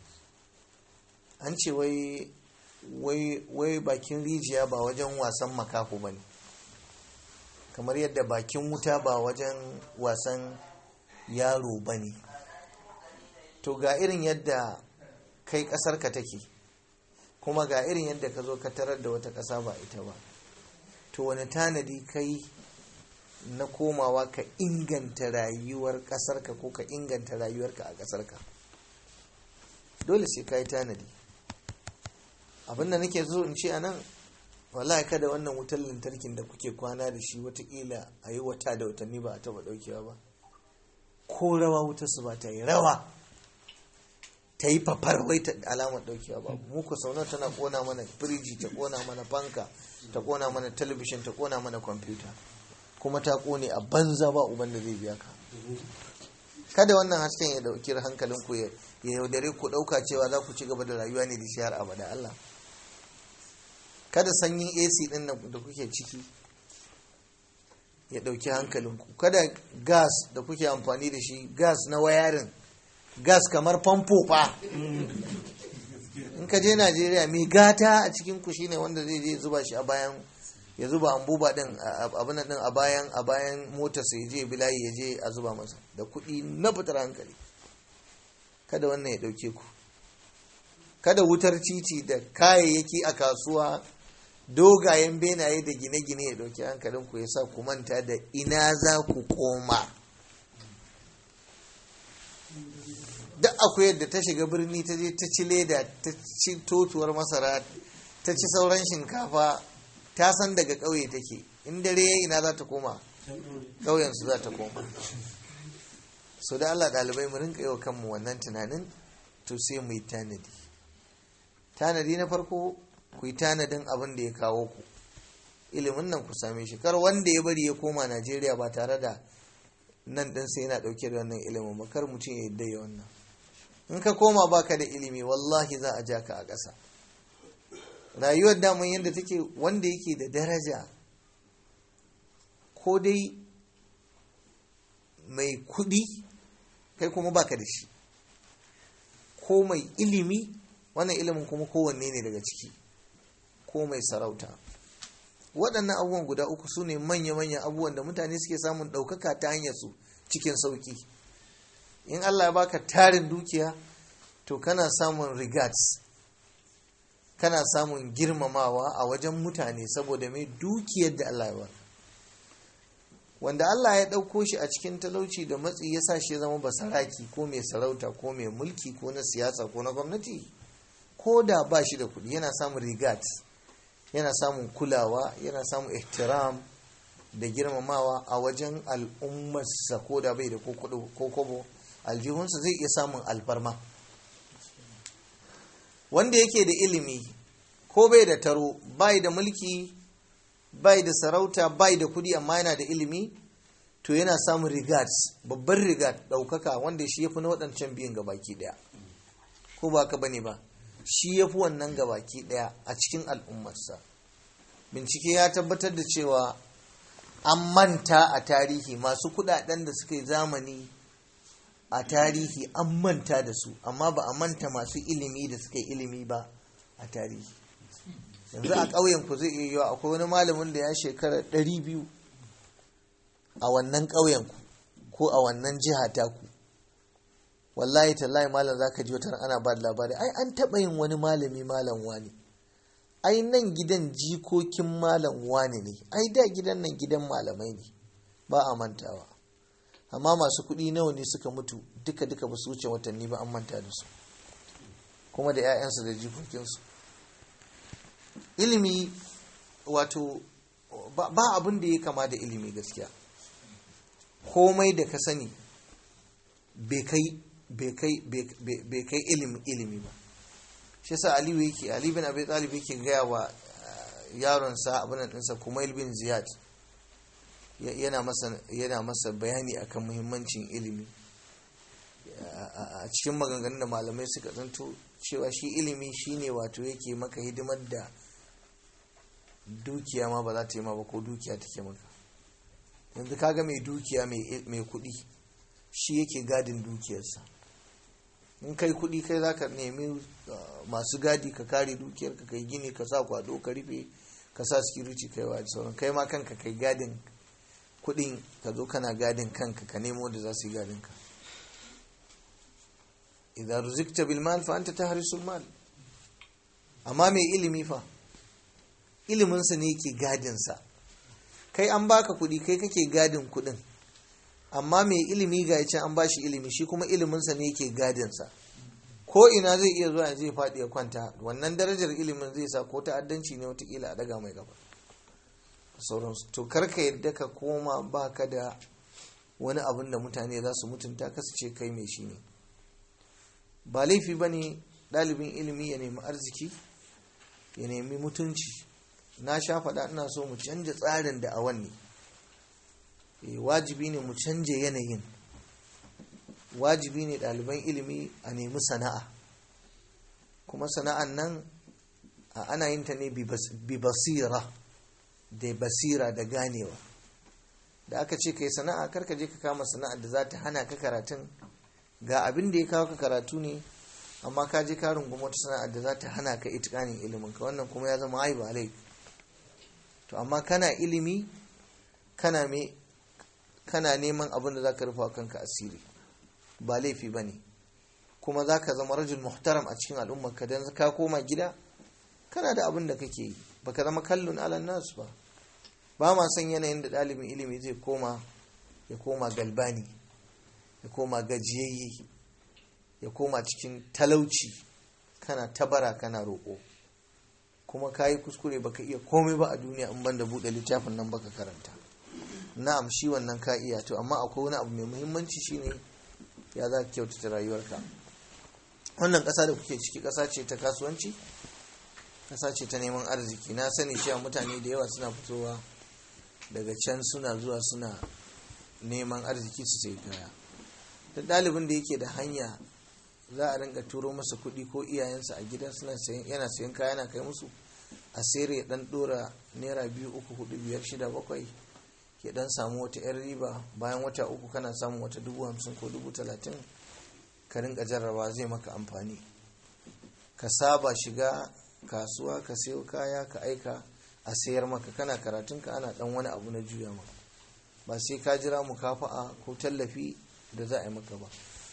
An ce wai wai wai bakin rijiya ba wajen wasan makaho bane, kamar yadda bakin wuta ba wajen wasan yaro bane. To ga irin yadda kai ƙasarka take, kuma ga irin yadda ka zo ka tarar da wata ƙasa ba ita ba. To wani tanadi kai na komawa ka inganta rayuwar ƙasarka ko ka inganta rayuwarka a ƙasarka? Dole sai ka yi tanadi. Abinda nake so in ce a nan, wallahi kada wannan wutar lantarkin da kuke kwana da shi watakila a yi wata da watanni ba a taɓa ɗaukewa ba, ko rawa wutar su ba ta yi rawa ta yi fafar wai ta alamar ɗaukewa ba. Muku saunar tana ƙona mana firiji, ta ƙona mana fanka, ta ƙona mana talabishin, ta ƙona mana kwamfuta, kuma ta ƙone a banza ba uban da zai biya ka. Kada wannan hasken ya ɗauki hankalinku ya yaudare ku ɗauka cewa za ku ci gaba da rayuwa ne da shi har abada. Allah, kada sanyin A C ɗin da kuke ciki ya ɗauki hankalinku. Kada gas da kuke amfani da shi, gas na wayarin, gas kamar famfo fa. In ka je Najeriya, mai gata a cikin ku shine wanda zai je zuba shi a bayan, ya zuba ambuba din abin din a bayan a bayan motar sai je bilayi ya je a zuba masa da kuɗi na fitar hankali. Kada wannan ya ɗauke ku. Kada wutar titi da kayayyaki a kasuwa, dogayen benaye da gine-gine ya ɗauki hankalinku ya sa ku manta da ina za ku koma. Duk akwai yadda ta shiga birni ta je ta ci leda, ta ci totuwar masara, ta ci sauran shinkafa, ta san daga ƙauye take. In dare ya ina za ta koma? Ƙauyensu za ta koma. So da Allah ɗalibai mu rinka yi wa kanmu wannan tunanin, to sai mu yi tanadi. Tanadi na farko, ku yi tanadin abin da ya kawo ku. Ilimin nan ku same shi. Kar wanda ya bari ya koma Najeriya ba tare da nan ɗin sai yana ɗauke da wannan ilimin ba, kar mutum ya yadda ya wannan. In ka koma baka da ilimi, wallahi za a ja ka a ƙasa. Rayuwar damun yadda take, wanda yake da daraja, ko dai mai kuɗi, kai kuma baka da shi, ko mai ilimi, wannan ilimin kuma kowanne ne daga ciki, ko mai sarauta. Waɗannan abubuwan guda uku su ne manya-manyan abubuwan da mutane suke samun ɗaukaka ta hanyar su cikin sauƙi. in Allah ya baka tarin dukiya to kana samun regards, kana samun girmamawa a wajen mutane saboda mai dukiyar da Allah ya baka. Wanda Allah ya ɗauko shi a cikin talauci da matsi ya sa shi ya zama basaraki ko mai sarauta ko mai mulki ko na siyasa ko na gwamnati, ko da ba shi da kuɗi yana samun regards, yana samun kulawa, yana samun ihtiram da girmamawa a wajen al'ummarsa, ko da bai da ko kobo aljihunsa zai iya samun alfarma. Wanda yake da ilimi ko bai da taro, bai da mulki, bai da sarauta, bai da kudi, amma yana da ilimi, to yana samun regards, babban regard, daukaka, wanda shi yafi na waɗancan biyun gabaki daya, ko ba ka bane ba, shi yafi wannan gabaki daya a cikin al'ummarsa. Bincike ya tabbatar da cewa an manta a tarihi masu kudaden da suka yi zamani a tarihi, an manta da su, amma ba a manta masu ilimi da suka yi ilimi ba a tarihi. Yanzu a ƙauyen ku zai iya yiwa akwai wani malamin da ya shekara ɗari biyu a wannan ƙauyen ku ko a wannan jiha taku. Wallahi tallahi malam zaka ji wata ana ba da labari, ai an taɓa yin wani malami malam wani, ai nan gidan jikokin malam wani ne, ai da gidan nan gidan malamai ne, ba a mantawa. Amma masu kuɗi nawa ne suka mutu duka duka ba su wuce watanni ba, an manta da su, kuma da 'ya'yansu da jikokinsu. Ilimi wato ba abin da ya kama da ilimi gaskiya. Komai da ka sani bai kai ilimi ba. Shi yasa Aliyu yake, Ali bin Abi Talib yake gaya wa yaronsa abin ɗinsa Kumail bin Ziyad, yana masa yana masa bayani akan muhimmancin ilimi. A cikin maganganun da malamai suka zanto cewa shi ilimi shine wato yake maka hidimar da dukiya ma ba za ta yi ma ba, ko dukiya take maka. Yanzu kaga mai dukiya mai kuɗi shi yake gadin dukiyarsa. In kai kuɗi kai za ka nemi masu gadi ka kare dukiyar ka, kai gini ka sa kwado ka rufe ka sa security kai wa sauran, kai ma kanka kai gadin kuɗin, ka zo kana gadin kanka, ka nemo da za su yi gadin ka. idan ruzikta bil mal fa anta tahrisul mal. Amma mai ilimi fa iliminsa ne yake gadinsa. Kai an baka kuɗi, kai kake gadin kuɗin, amma mai ilimi ga yace an bashi ilimi, shi kuma iliminsa ne yake gadinsa. Ko ina zai iya zuwa zai faɗi ya kwanta, wannan darajar ilimin zai sa ko ta'addanci ne watakila a daga mai gaba sauransu. To karka yadda ka koma baka da wani abin da mutane za su mutunta ka su ce kai mai shi ne. Ba laifi ba ne ɗalibin ilimi ya nemi arziki, ya nemi mutunci. Na sha faɗa ina so mu canja tsarin da a wanne. E, wajibi ne mu canja yanayin. Wajibi ne ɗaliban ilimi a nemi sana'a. Kuma sana'an nan ana yin ta ne bi basira, da basira da ganewa. Da aka ce ka yi sana'a, karka je ka kama sana'ar da za ta hana ka karatun. Ga abin da ya kawo ka karatu ne, amma ka je ka rungumi wata sana'ar da za ta hana ka itikanin ilimin ka, wannan kuma ya zama aibu alaik. To amma kana ilimi, kana me kana neman abin da zaka rufa kanka asiri, ba laifi bane. Kuma zaka zama rajul muhtaram a cikin al'ummar ka, dan ka koma gida kana da abin da kake yi, baka zama kallon alan nasu ba. Ba ma san yanayin da ɗalibin ilimi zai koma ya koma galbani, ya koma gajiyayye, ya koma cikin talauci, kana tabara kana roƙo, kuma ka yi kuskure baka iya komai ba a duniya in banda buɗe littafin nan baka karanta. Na'am, shi wannan ka iya, to amma akwai wani abu mai muhimmanci shine ya za ka kyautata rayuwarka. Wannan ƙasa da kuke ciki ƙasa ce ta kasuwanci, ƙasa ce ta neman arziki. Na sani cewa mutane da yawa suna fitowa daga can suna zuwa suna neman arziki su sai kaya. Da ɗalibin da yake da hanya za a rinka turo masa kuɗi ko iyayensa a gida suna sayan, yana sayan kaya yana kai musu, a sayar ya ɗan ɗora naira biyu uku hudu biyar shida bakwai, ya ɗan samu wata 'yan riba. Bayan wata uku kana samun wata dubu hamsin ko dubu talatin, ka rinka jarraba, zai maka amfani. Ka saba shiga kasuwa ka sayo kaya ka aika a sayar maka, kana karatunka ana ɗan wani abu na juya maka, ba sai ka jira mukafa'a ko tallafi da za a yi maka ba.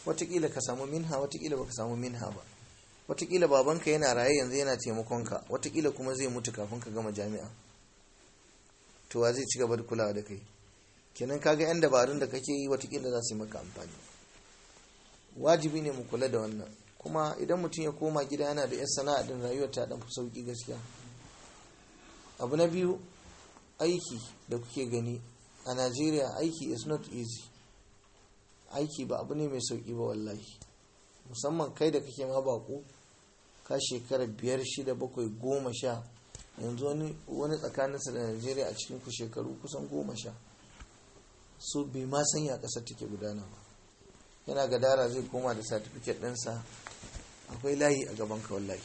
watakila ka samu minha, watakila baka samu minha ba, watakila babanka yana raye yanzu yana taimakonka, watakila kuma zai mutu kafin ka gama jami'a, to wa zai ci gaba da kulawa da kai? kenan kaga yan dabarun da kake yi watakila za su yi maka amfani. Wajibi ne mu kula da wannan. Kuma idan mutum ya koma gida yana da yan sana'a din, rayuwar ta dan fi sauki gaskiya. Abu na biyu, aiki da kuke gani a Najeriya, aiki is not easy. Aiki ba abu ne mai sauki ba wallahi, musamman kai da kake ma bako, ka shekara biyar shida bakwai goma sha, yanzu wani wani tsakaninsa da Najeriya a cikin ku shekaru kusan goma sha, so bai ma sanya kasar take gudana ba. Yana gadara zai koma da certificate ɗinsa, akwai layi a gaban ka wallahi.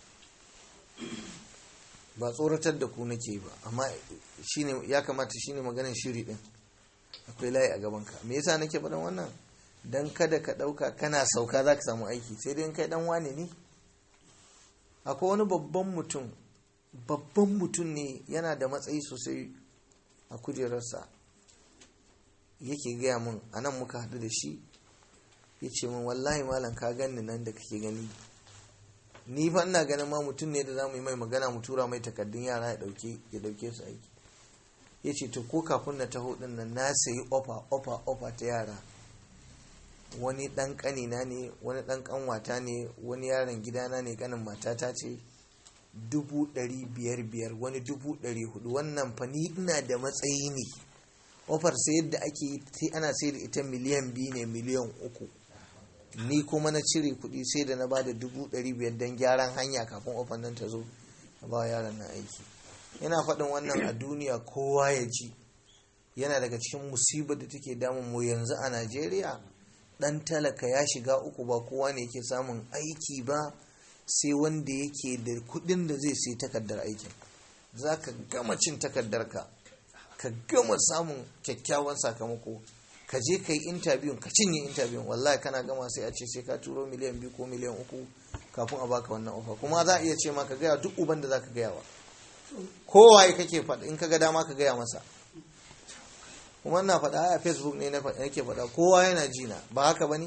Ba tsoratar da ku nake ba, amma shine ya kamata, shine maganar shiri din. Akwai layi a gaban ka. Me yasa nake faɗan wannan? Dan kada ka ɗauka kana sauka zaka samu aiki, sai dai in kai dan wane ne. Akwai wani babban mutum, babban mutum ne, yana da matsayi sosai a kujerarsa, yake gaya mun, anan muka haɗu da shi, ya ce min wallahi malam ka gani nan da kake gani, ni fa ina ganin ma mutum ne da za mu yi mai magana mu tura mai takardun yara ya dauke ya dauke su aiki. Ya ce to ko kafin na taho din nan na sayi ofa ofa ofa ta yara, wani dan kanina ne, wani dan kanwata ne, wani yaron gidana ne, kanin matata ce, dubu ɗari biyar biyar, wani dubu ɗari hudu. Wannan fa ni ina da matsayi ne, ofar sai yadda ake sai ana sai da ita miliyan biyu ne, miliyan uku, ni kuma na cire kuɗi sai da na bada dubu ɗari biyar don gyaran hanya kafin ofar nan ta zo a ba yaran nan aiki. Yana faɗin wannan a duniya kowa ya ji. Yana daga cikin musibar da take damun mu yanzu a Najeriya. Dan talaka ya shiga uku, ba kowa ne yake samun aiki ba, sai wanda yake da kuɗin da zai sai takardar aikin. Za ka gama cin takardarka, ka gama samun kyakkyawan sakamako, ka je ka yi intabiyun, ka cinye intabiyun, wallahi kana gama sai a ce sai ka turo miliyan biyu ko miliyan uku kafin a baka wannan ofa. Kuma za a iya ce ma ka gaya duk uban da za ka gaya wa, kowaye kake faɗa, in ka ga dama ka gaya masa. Kuma na faɗa a Facebook ne nake faɗa, kowa yana jina. Ba haka bane?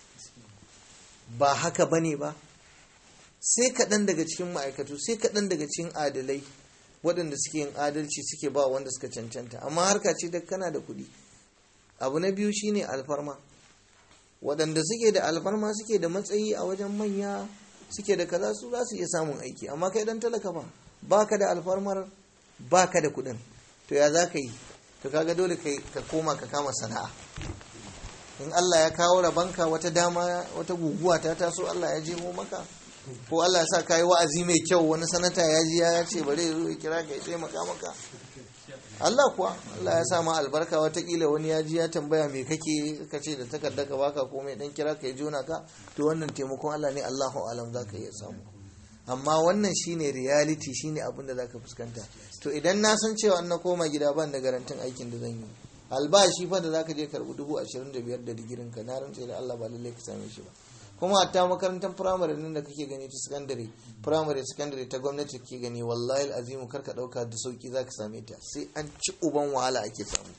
Ba haka bane ba. Sai kaɗan daga cikin ma'aikatu, sai kaɗan daga cikin adalai waɗanda suke yin adalci, suke ba wanda suka cancanta. Amma harka ce da kana da kuɗi. Abu na biyu shine alfarma. Waɗanda suke da alfarma, suke da matsayi a wajen manya, suke da kaza, su za su iya samun aiki. Amma kai dan talaka ba, baka da alfarmar, baka da kuɗin, to ya za ka yi? To kaga dole ka koma ka kama sana'a. In Allah ya kawo rabanka, wata dama, wata guguwa ta taso, Allah ya jemo maka, ko Allah ya sa kai wa'azi mai kyau, wani sanata ya ji ya ce bare zo ya kira ka ya taimaka maka, Allah kuwa Allah ya sa ma albarka. Watakila wani ya ji ya tambaya me kake, ka ce da takarda ka baka komai, dan kira ka ya jona ka, to wannan taimakon Allah ne, Allahu alam zaka iya samu. Amma wannan shine reality, shine abin da zaka fuskanta. To idan na san cewa na koma gida ban da garantin aikin da zan yi, albashi fa da zaka je karbi dubu ashirin da biyar da digirin ka, na rantse da Allah ba lalle ka same shi ba. Kuma hatta makarantar firamare nan da kake gani ta secondary, firamare secondary ta gwamnati kake gani, wallahi azimu kar ka dauka da sauki zaka same ta, sai an ci uban wahala ake samu.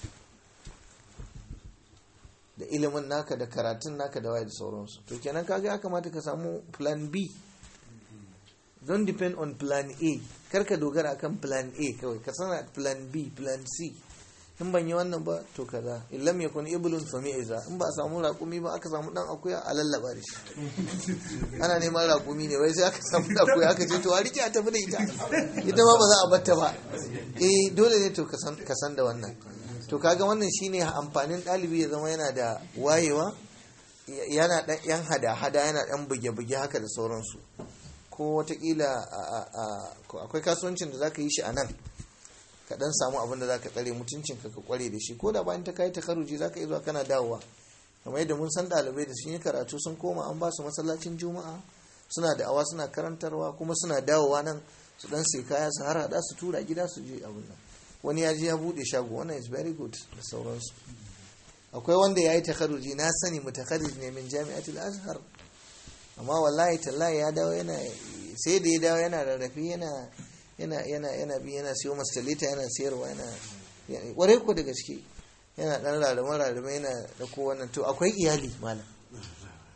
Da ilimin naka, da karatun naka, da waye da sauransu. To kenan kaga ya kamata ka samu plan B. Don't depend on plan A. Karka dogara akan plan A kawai, ka sana plan B, plan C. In ban yi wannan ba to kaza. Illam yakun iblun fami'iza. In ba a samu raƙumi ba, aka samu dan akuya a lallaba da shi. Ana neman raƙumi ne, wai sai aka samu dan akuya aka ce to a rike a tafi da ita. Ita ma ba za a batta ba. Eh dole ne to ka san ka san da wannan. To kaga wannan shine amfanin ɗalibi ya zama yana da wayewa, yana dan yan hada-hada, yana dan buge-buge haka da sauransu. Ko watakila akwai kasuwancin da za ka yi shi a nan, ka dan samu abin da za ka tsare mutuncinka ka kware da shi, ko da bayan ta kayi takaruji za ka yi zuwa kana dawowa. Kamar yadda mun san ɗalibai da sun yi karatu sun koma, an ba su masallacin juma'a, suna da awa, suna karantarwa, kuma suna dawowa nan su dan sai kaya su har hada su tura gida su je abin nan. Wani ya je ya bude shago, wannan is very good da sauransu. Akwai wanda ya yi takaruji, na sani mutakarrij ne min jami'atul azhar, amma wallahi tallahi ya dawo yana, sai da ya dawo yana rarrafe, yana yana yana yana bi yana siyo mastalita, yana siyarwa, yana ware ko da gaske, yana dan rarrama rarrama, yana da ko wannan. To akwai iyali malam,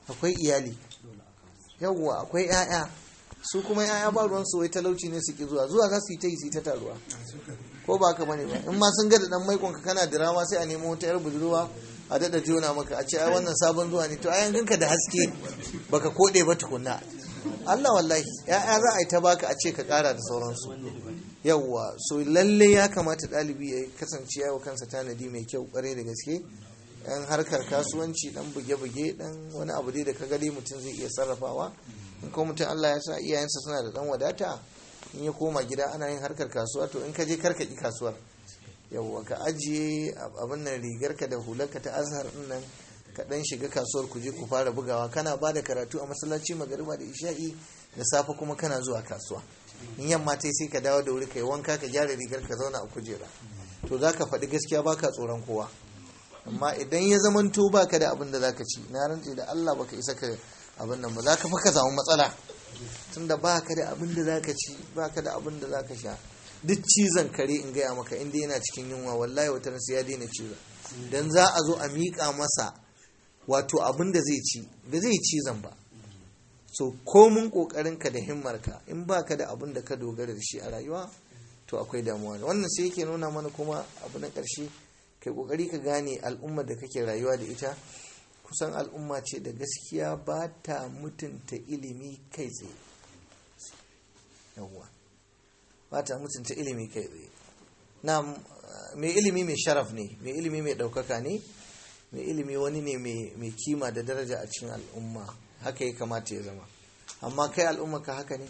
akwai iyali, yawwa akwai 'ya'ya, su kuma 'ya'ya ba ruwan su wai talauci ne suke zuwa zuwa za su yi ta yi su yi ta taruwa, ko ba ka bane ba. In ma sun ga da dan maikon ka kana dirama sai a nemo wata yar budurwa a dada jona maka a ce ai wannan sabon zuwa ne, to ai ganka da haske baka kode ba tukunna. Allah wallahi ya'ya za a yi ta baka a ce ka kara da sauransu. Yawwa so lalle ya kamata ɗalibi ya kasance yawo kansa tanadi mai kyau kware da gaske. Dan harkar kasuwanci, dan buge-buge, dan wani abu dai da ka gani mutum zai iya sarrafawa. In ko mutum Allah ya sa iyayensa suna da dan wadata, in ya koma gida ana yin harkar kasuwa, to in ka je karka ki kasuwar. Yawwa ka ajiye abin nan rigarka da hularka ta azhar din nan, ka dan shiga kasuwar ku je ku fara bugawa, kana ba da karatu a masallaci magariba da isha'i, da safe kuma kana zuwa kasuwa. In yamma tai sai ka dawo da wuri kai wanka ka gyara rigar ka zauna a kujera, to zaka faɗi gaskiya baka tsoron kowa. Amma idan ya zamanto baka da abin da zaka ci, na rantse da Allah baka isa ka abin nan ba, zaka fa ka samu matsala, tunda baka da abin da zaka ci, baka da abin da zaka sha. Duk cizon kare in gaya maka, inda yana cikin yunwa wallahi wata sai ya daina cizo, dan za a zo a miƙa masa wato abin da zai ci, ba zai cizon ba. So komun kokarinka da himmarka, in baka da abin da ka dogara da shi a rayuwa, to akwai damuwa. Wannan sai yake nuna mana kuma abu na ƙarshe, kai kokari ka gane al'ummar da kake rayuwa da ita kusan al'umma ce da gaskiya ba ta mutunta ilimi kai tsaye. Yawwa ba ta mutunta ilimi kai tsaye. Na mai ilimi mai sharaf ne, mai ilimi mai ɗaukaka ne, mai ilimi wani ne mai kima da daraja a cikin al'umma, haka ya kamata ya zama. Amma kai al'umma ka haka ne,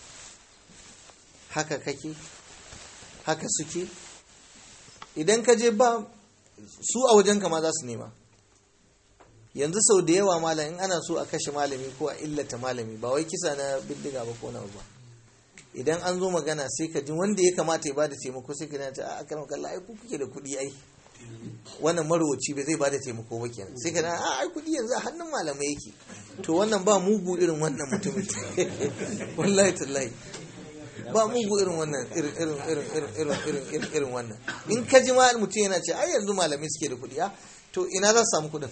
haka kake, haka suke. Idan ka je ba su a wajen kama za su nema. Yanzu sau da yawa malam in ana so a kashe malami ko a illata malami, ba wai kisa na bindiga ba ko na ba, idan an zo magana sai ka ji wanda ya kamata ya bada taimako sai ka ji a akaran kalla ai ku kuke da kuɗi ai, wannan marowaci bai zai bada taimako ba kenan, sai ka ji a ai kuɗi yanzu a hannun malamai yake. To wannan ba mugu irin wannan mutumin wallahi tallahi ba mugu irin wannan irin irin irin irin irin irin irin wannan. In ka ji ma mutum yana ce ai yanzu malamai suke da kuɗi, to ina za su samu kuɗin?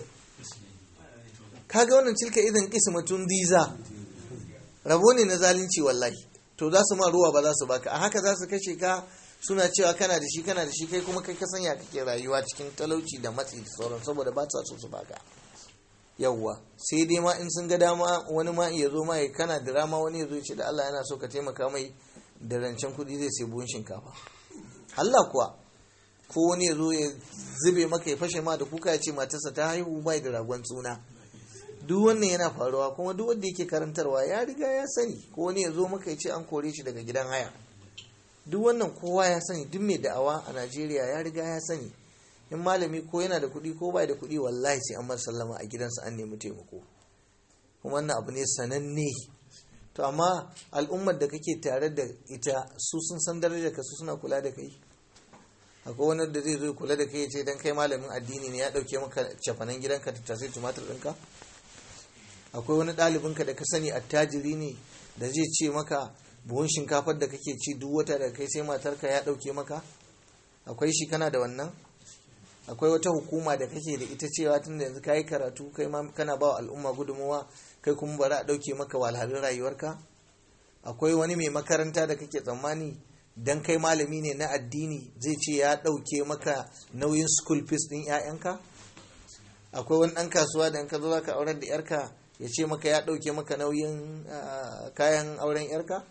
Kaga wannan tilka idan qismatun diza, rabo ne na zalunci wallahi. To za su ma ruwa ba za su baka, a haka za su kashe ka, suna cewa kana da shi kana da shi, kai kuma kai ka sanya kake rayuwa cikin talauci da matsi da sauran, saboda ba sa so su baka. Yawwa sai dai ma in sun ga dama wani ma ya zo ma ya kana da rama, wani ya zo ya ce da Allah yana so ka taimaka mai da rancen kuɗi zai sai buhun shinkafa. Allah kuwa, ko wani ya zo ya zube maka ya fashe ma da kuka ya ce matarsa ta haihu bai da ragon suna. Duk wannan yana faruwa, kuma duk wanda yake karantarwa ya riga ya sani. Ko wani ya zo maka ya ce an kore shi daga gidan haya, duk wannan kowa ya sani. Duk mai da'awa a Najeriya ya riga ya sani. In malami ko yana da kuɗi ko bai da kuɗi, wallahi sai an mar sallama a gidansa an nemi taimako, kuma wannan abu ne sananne. To amma al'ummar da kake tare da ita su sun san darajar ka, su suna kula da kai. Akwai wani da zai zo kula da kai ya ce dan kai malamin addini ne ya dauke maka cafanan gidanka da tasai tumatir ɗinka? Akwai wani ɗalibinka da ka sani attajiri ne da zai ce maka buhun shinkafar da kake ci duk wata da kai sai matarka ya dauke maka? Akwai shi? Kana da wannan? Akwai wata hukuma da kake da ita cewa tun da yanzu kayi karatu kai ma kana ba wa al'umma gudunmawa, kai kuma bari a dauke maka walhalin rayuwarka? Akwai wani mai makaranta da kake tsammani dan kai malami ne na addini zai ce ya dauke maka nauyin school fees din 'ya'yanka? Akwai wani dan kasuwa da in ka zo zaka aurar da 'yarka ya ce maka ya dauke maka nauyin kayan auren 'yarka?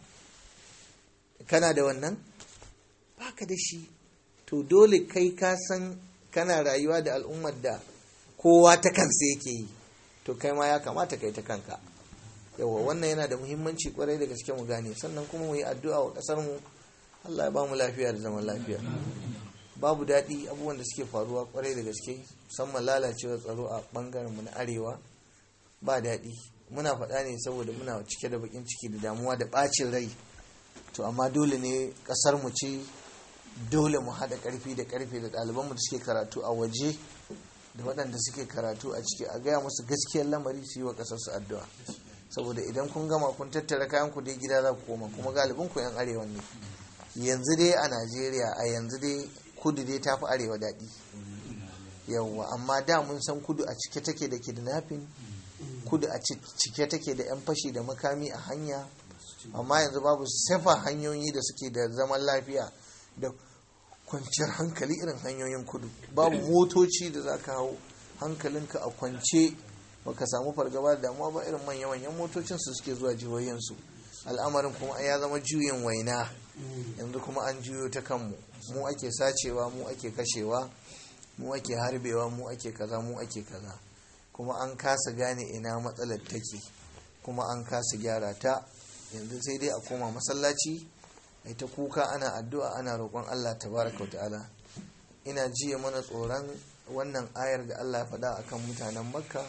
Kana da wannan? Baka da shi. To dole kai ka san kana rayuwa da al'ummar da kowa ta kansa yake yi, to kai ma ya kamata kai ta kanka. Yawa wannan yana da muhimmanci kwarai da gaske mu gane. Sannan kuma mu yi addu'a wa kasar mu, Allah ya ba mu lafiya da zaman lafiya. Babu daɗi abubuwan da suke faruwa kwarai da gaske, musamman lalacewar tsaro a bangaren mu na arewa. Ba daɗi, muna faɗa ne saboda muna cike da bakin ciki da damuwa da ɓacin rai. To amma dole ne kasar mu ce, dole mu haɗa ƙarfi da ƙarfe da ɗalibanmu da suke karatu a waje da waɗanda suke karatu a ciki, a gaya musu gaskiyar lamari, su yi wa ƙasarsu addu'a. Saboda idan kun gama kun tattara kayan ku dai gida za ku koma, kuma galibin ku yan arewa ne. Yanzu dai a Najeriya a yanzu dai kudu dai tafi arewa daɗi. Yawwa, amma da mun san kudu a cike take da kidnapping, kudu a cike take da 'yan fashi da makami a hanya, amma yanzu babu sefa hanyoyi da suke da zaman lafiya da kwanciyar hankali irin hanyoyin kudu. Babu motoci da za ka hau hankalinka a kwance baka samu fargaba da damuwa ba, irin manya-manyan motocin su suke zuwa jihohinsu. Al'amarin kuma ya zama juyin waina, yanzu kuma an juyo ta kanmu, mu ake sacewa, mu ake kashewa, mu ake harbewa, mu ake kaza, mu ake kaza, kuma an kasa gane ina matsalar take, kuma an kasa gyara ta. Yanzu sai dai a koma masallaci ai ta kuka, ana addu'a, ana roƙon Allah tabaraka wa ta'ala. Ina jiya mana tsoron wannan ayar da Allah ya faɗa akan mutanen Makka,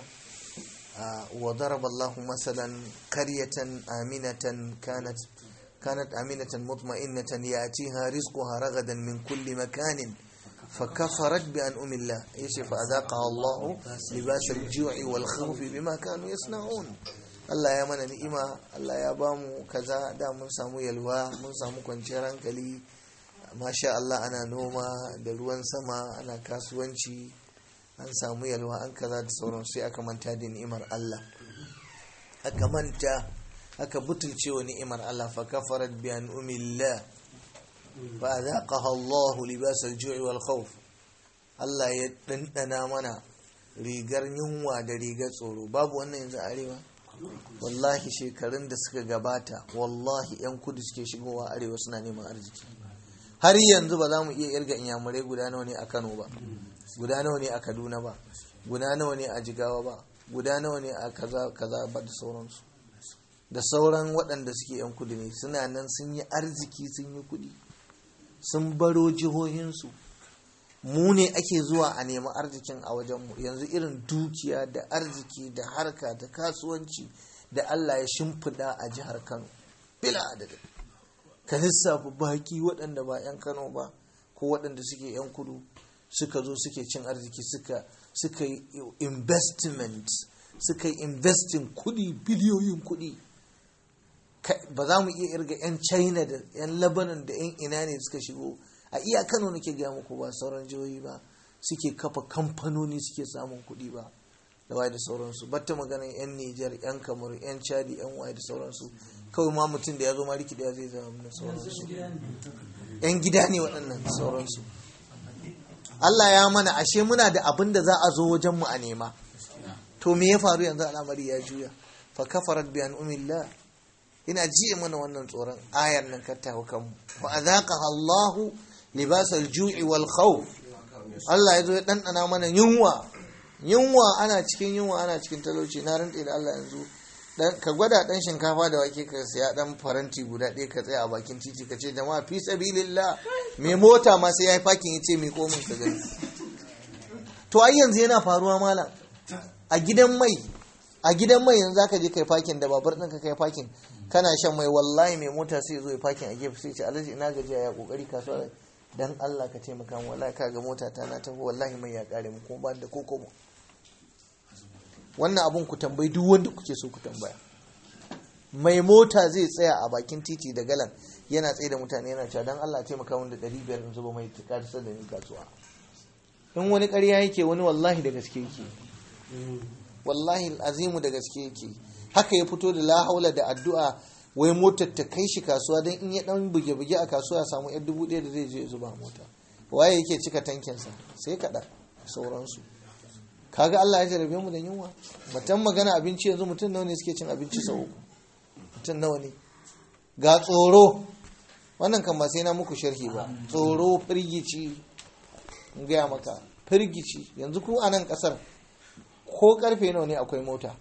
wa daraba Allahu masalan qaryatan aminatan kanat kanat aminatan mutma'innatan ya'tiha rizquha ragadan min kulli makanin فكفرت بأنعم الله يشي فأذاقها الله لباس الجوع والخوف بما كانوا يصنعون. Allah ya mana ni'ima, Allah ya bamu kaza, da mun samu yalwa, mun samu kwanciyar hankali, masha Allah, ana noma da ruwan sama, ana kasuwanci, an samu yalwa, an kaza da sauran, sai aka manta da ni'imar Allah, aka manta aka butulce wa ni'imar Allah, fa kafarat bi an'umillah fa azaqaha Allah libas al-ju'i wal khawf. Allah ya dandana mana rigar yunwa da rigar tsoro. Babu wannan yanzu a arewa. Wallahi shekarun da suka gabata, wallahi yan kudu suke shigowa arewa suna neman arziki. Har yanzu ba za mu iya irga inyamurai guda nawa ne a Kano ba, guda nawa ne a Kaduna ba, guda nawa ne a Jigawa ba, guda nawa ne a kaza kaza ba da sauransu. Da sauran waɗanda suke yan kudu ne suna nan sun yi arziki, sun yi kuɗi, sun baro jihohinsu. Mu ne ake zuwa a nemi arzikin a wajenmu. Yanzu irin dukiya da arziki da harka da kasuwanci da Allah ya shimfiɗa a jihar Kano bila adadin. Ka lissafa baki waɗanda ba 'yan Kano ba ko waɗanda suke 'yan kudu suka zo suke cin arziki, suka suka yi investment, suka yi investing kuɗi, biliyoyin kuɗi. Ba za mu iya irga 'yan China da 'yan Lebanon da 'yan ina ne suka shigo a iya Kano nake gaya muku, ba sauran jihohi ba, suke kafa kamfanoni, suke samun kuɗi ba da waye da sauransu. Batta maganin 'yan Nijar, 'yan Kamaru, 'yan Chadi, 'yan waye da sauransu. Kawai ma mutum da ya zo ma rikida ya zai zama da sauransu. 'Yan gida ne waɗannan sauransu. Allah ya mana ashe muna da abin da za a zo wajen mu a nema. To me ya faru yanzu? Al'amari ya juya. Fa kafarat bi an'umillah. Ina jiye mana wannan tsoron ayar nan ka tawo kanmu. Fa azaqaha Allahu libasal ju'i wal khawf. Allah ya zo ya dandana mana yunwa. Yunwa, ana cikin yunwa, ana cikin talauci. Na rantsa da Allah yanzu dan ka gwada dan shinkafa da wake ka siya dan faranti guda ɗaya ka tsaya a bakin titi ka ce jama'a fi sabilillah, me mota ma sai yayi parking yace me komin ka gani. To ai yanzu yana faruwa malam. A gidan mai, a gidan mai yanzu zaka je kai parking da babur ɗinka kai parking, kana shan mai, wallahi mai mota sai zo ya parking a gefe sai ce Alhaji ina gajiya, ya kokari kasuwa, dan Allah ka taimaka mu, wallahi kaga mota ta na tafi, wallahi mai ya kare mu kuma ba da koko. Wannan abun ku tambayi duk wanda kuke so ku tambaya. Mai mota zai tsaya a bakin titi da galan yana tsaye da mutane yana cewa dan Allah taimaka mun da ɗari biyar in zuba mai ta karsar da ni kasuwa. In wani ƙarya yake, wani wallahi da gaske yake. Wallahi azimu da gaske yake. Haka ya fito da la haula da addu'a wai motar ta kai shi kasuwa don in ya dan buge-buge a kasuwa ya samu yar dubu ɗaya da zai je zuba mota. Waye yake cika tankinsa? Sai kaɗa sauransu. Kaga Allah ya jarabe mu da yunwa. Mutum magana abinci yanzu, mutum nawa ne suke cin abinci sau uku? Mutum nawa ne? Ga tsoro. Wannan kan ba sai na muku sharhi ba. Tsoro, firgici. In gaya maka, firgici. Yanzu ku a nan ƙasar ko karfe nawa ne akwai mota?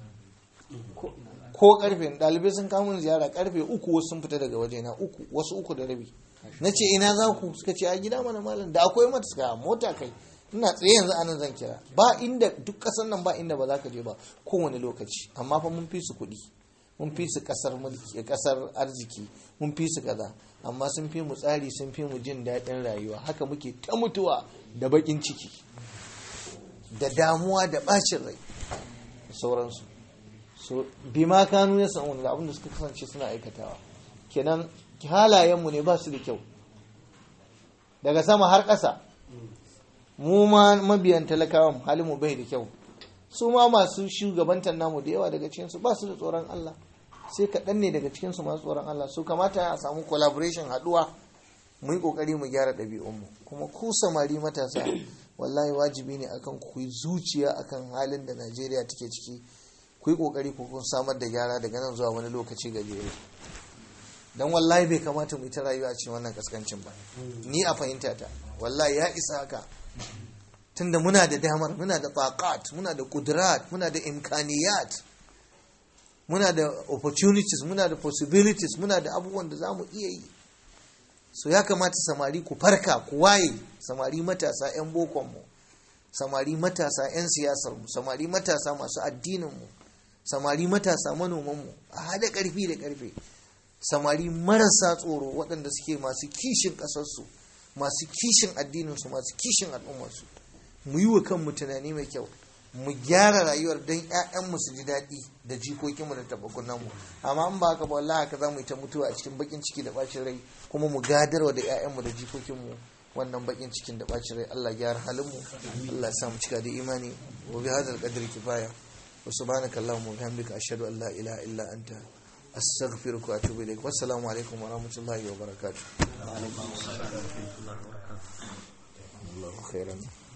Ko karfe, ɗalibai sun kawo min ziyara karfe uku, wasu sun fita daga waje na uku, wasu uku da rabi. Na ce ina za ku? Suka ce a gida mana malam, da akwai mata. Suka mota kai, ina tsaye yanzu anan zan kira. Ba inda, duk ƙasar nan ba inda ba za ka je ba kowane lokaci. Amma fa mun fi su kuɗi, mun fi su ƙasar mulki, ƙasar arziki, mun fi su kaza. Amma sun fi mu tsari, sun fi mu jin daɗin rayuwa. Haka muke ta mutuwa da baƙin ciki, da damuwa, da ɓacin rai, da sauransu. So bima kanu ya san da abin da suka kasance suna aikatawa. Kenan halayenmu ne ba su da kyau, daga sama har ƙasa. Mu ma mabiyan talakawan halinmu bai da kyau. su ma masu shugabantar namu da yawa daga cikinsu ba su da tsoron Allah, sai kaɗan ne daga cikinsu masu tsoron Allah. su kamata a samu collaboration, haɗuwa, mu yi ƙoƙari mu gyara ɗabi'unmu. Kuma ku samari matasa, wallahi wajibi ne akan ku yi zuciya akan halin da Najeriya take ciki, ku yi ƙoƙari ku kun samar da gyara daga nan zuwa wani lokaci gajere. Don wallahi bai kamata mu yi ta rayuwa a cikin wannan kaskancin ba, ni a fahimta ta wallahi ya isa haka. Tunda muna da damar, muna da taqat, muna da kudrat, muna da imkaniyat, muna da opportunities, muna da possibilities, muna da abubuwan da za mu iya yi. So ya kamata samari ku farka, ku waye, samari matasa 'yan bokonmu, samari matasa 'yan siyasarmu, samari matasa masu addininmu, samari matasa manomanmu, a haɗa ƙarfi da ƙarfe, samari marasa tsoro waɗanda suke masu kishin ƙasarsu, masu kishin addininsu, masu kishin al'ummarsu. Mu yi wa kanmu tunani mai kyau, mu gyara rayuwar don 'ya'yanmu su ji daɗi da jikokinmu da tabakunanmu. Amma in ba haka ba wallahi haka za mu yi ta mutuwa a cikin bakin ciki da bacin rai, kuma mu gadarwa da 'ya'yanmu da jikokinmu wannan bakin cikin da bacin rai. Allah gyara halinmu, Allah ya sa mu cika da imani. Wa bi hadzal qadri kifaya, wa subhanaka allahumma wa bihamdika ashhadu an la ilaha illa anta astaghfiruka wa atubu ilaik. Wassalamu alaikum wa rahmatullahi wa barakatuh. Wa alaikum assalam wa rahmatullahi wa barakatuh. Allahu khairan.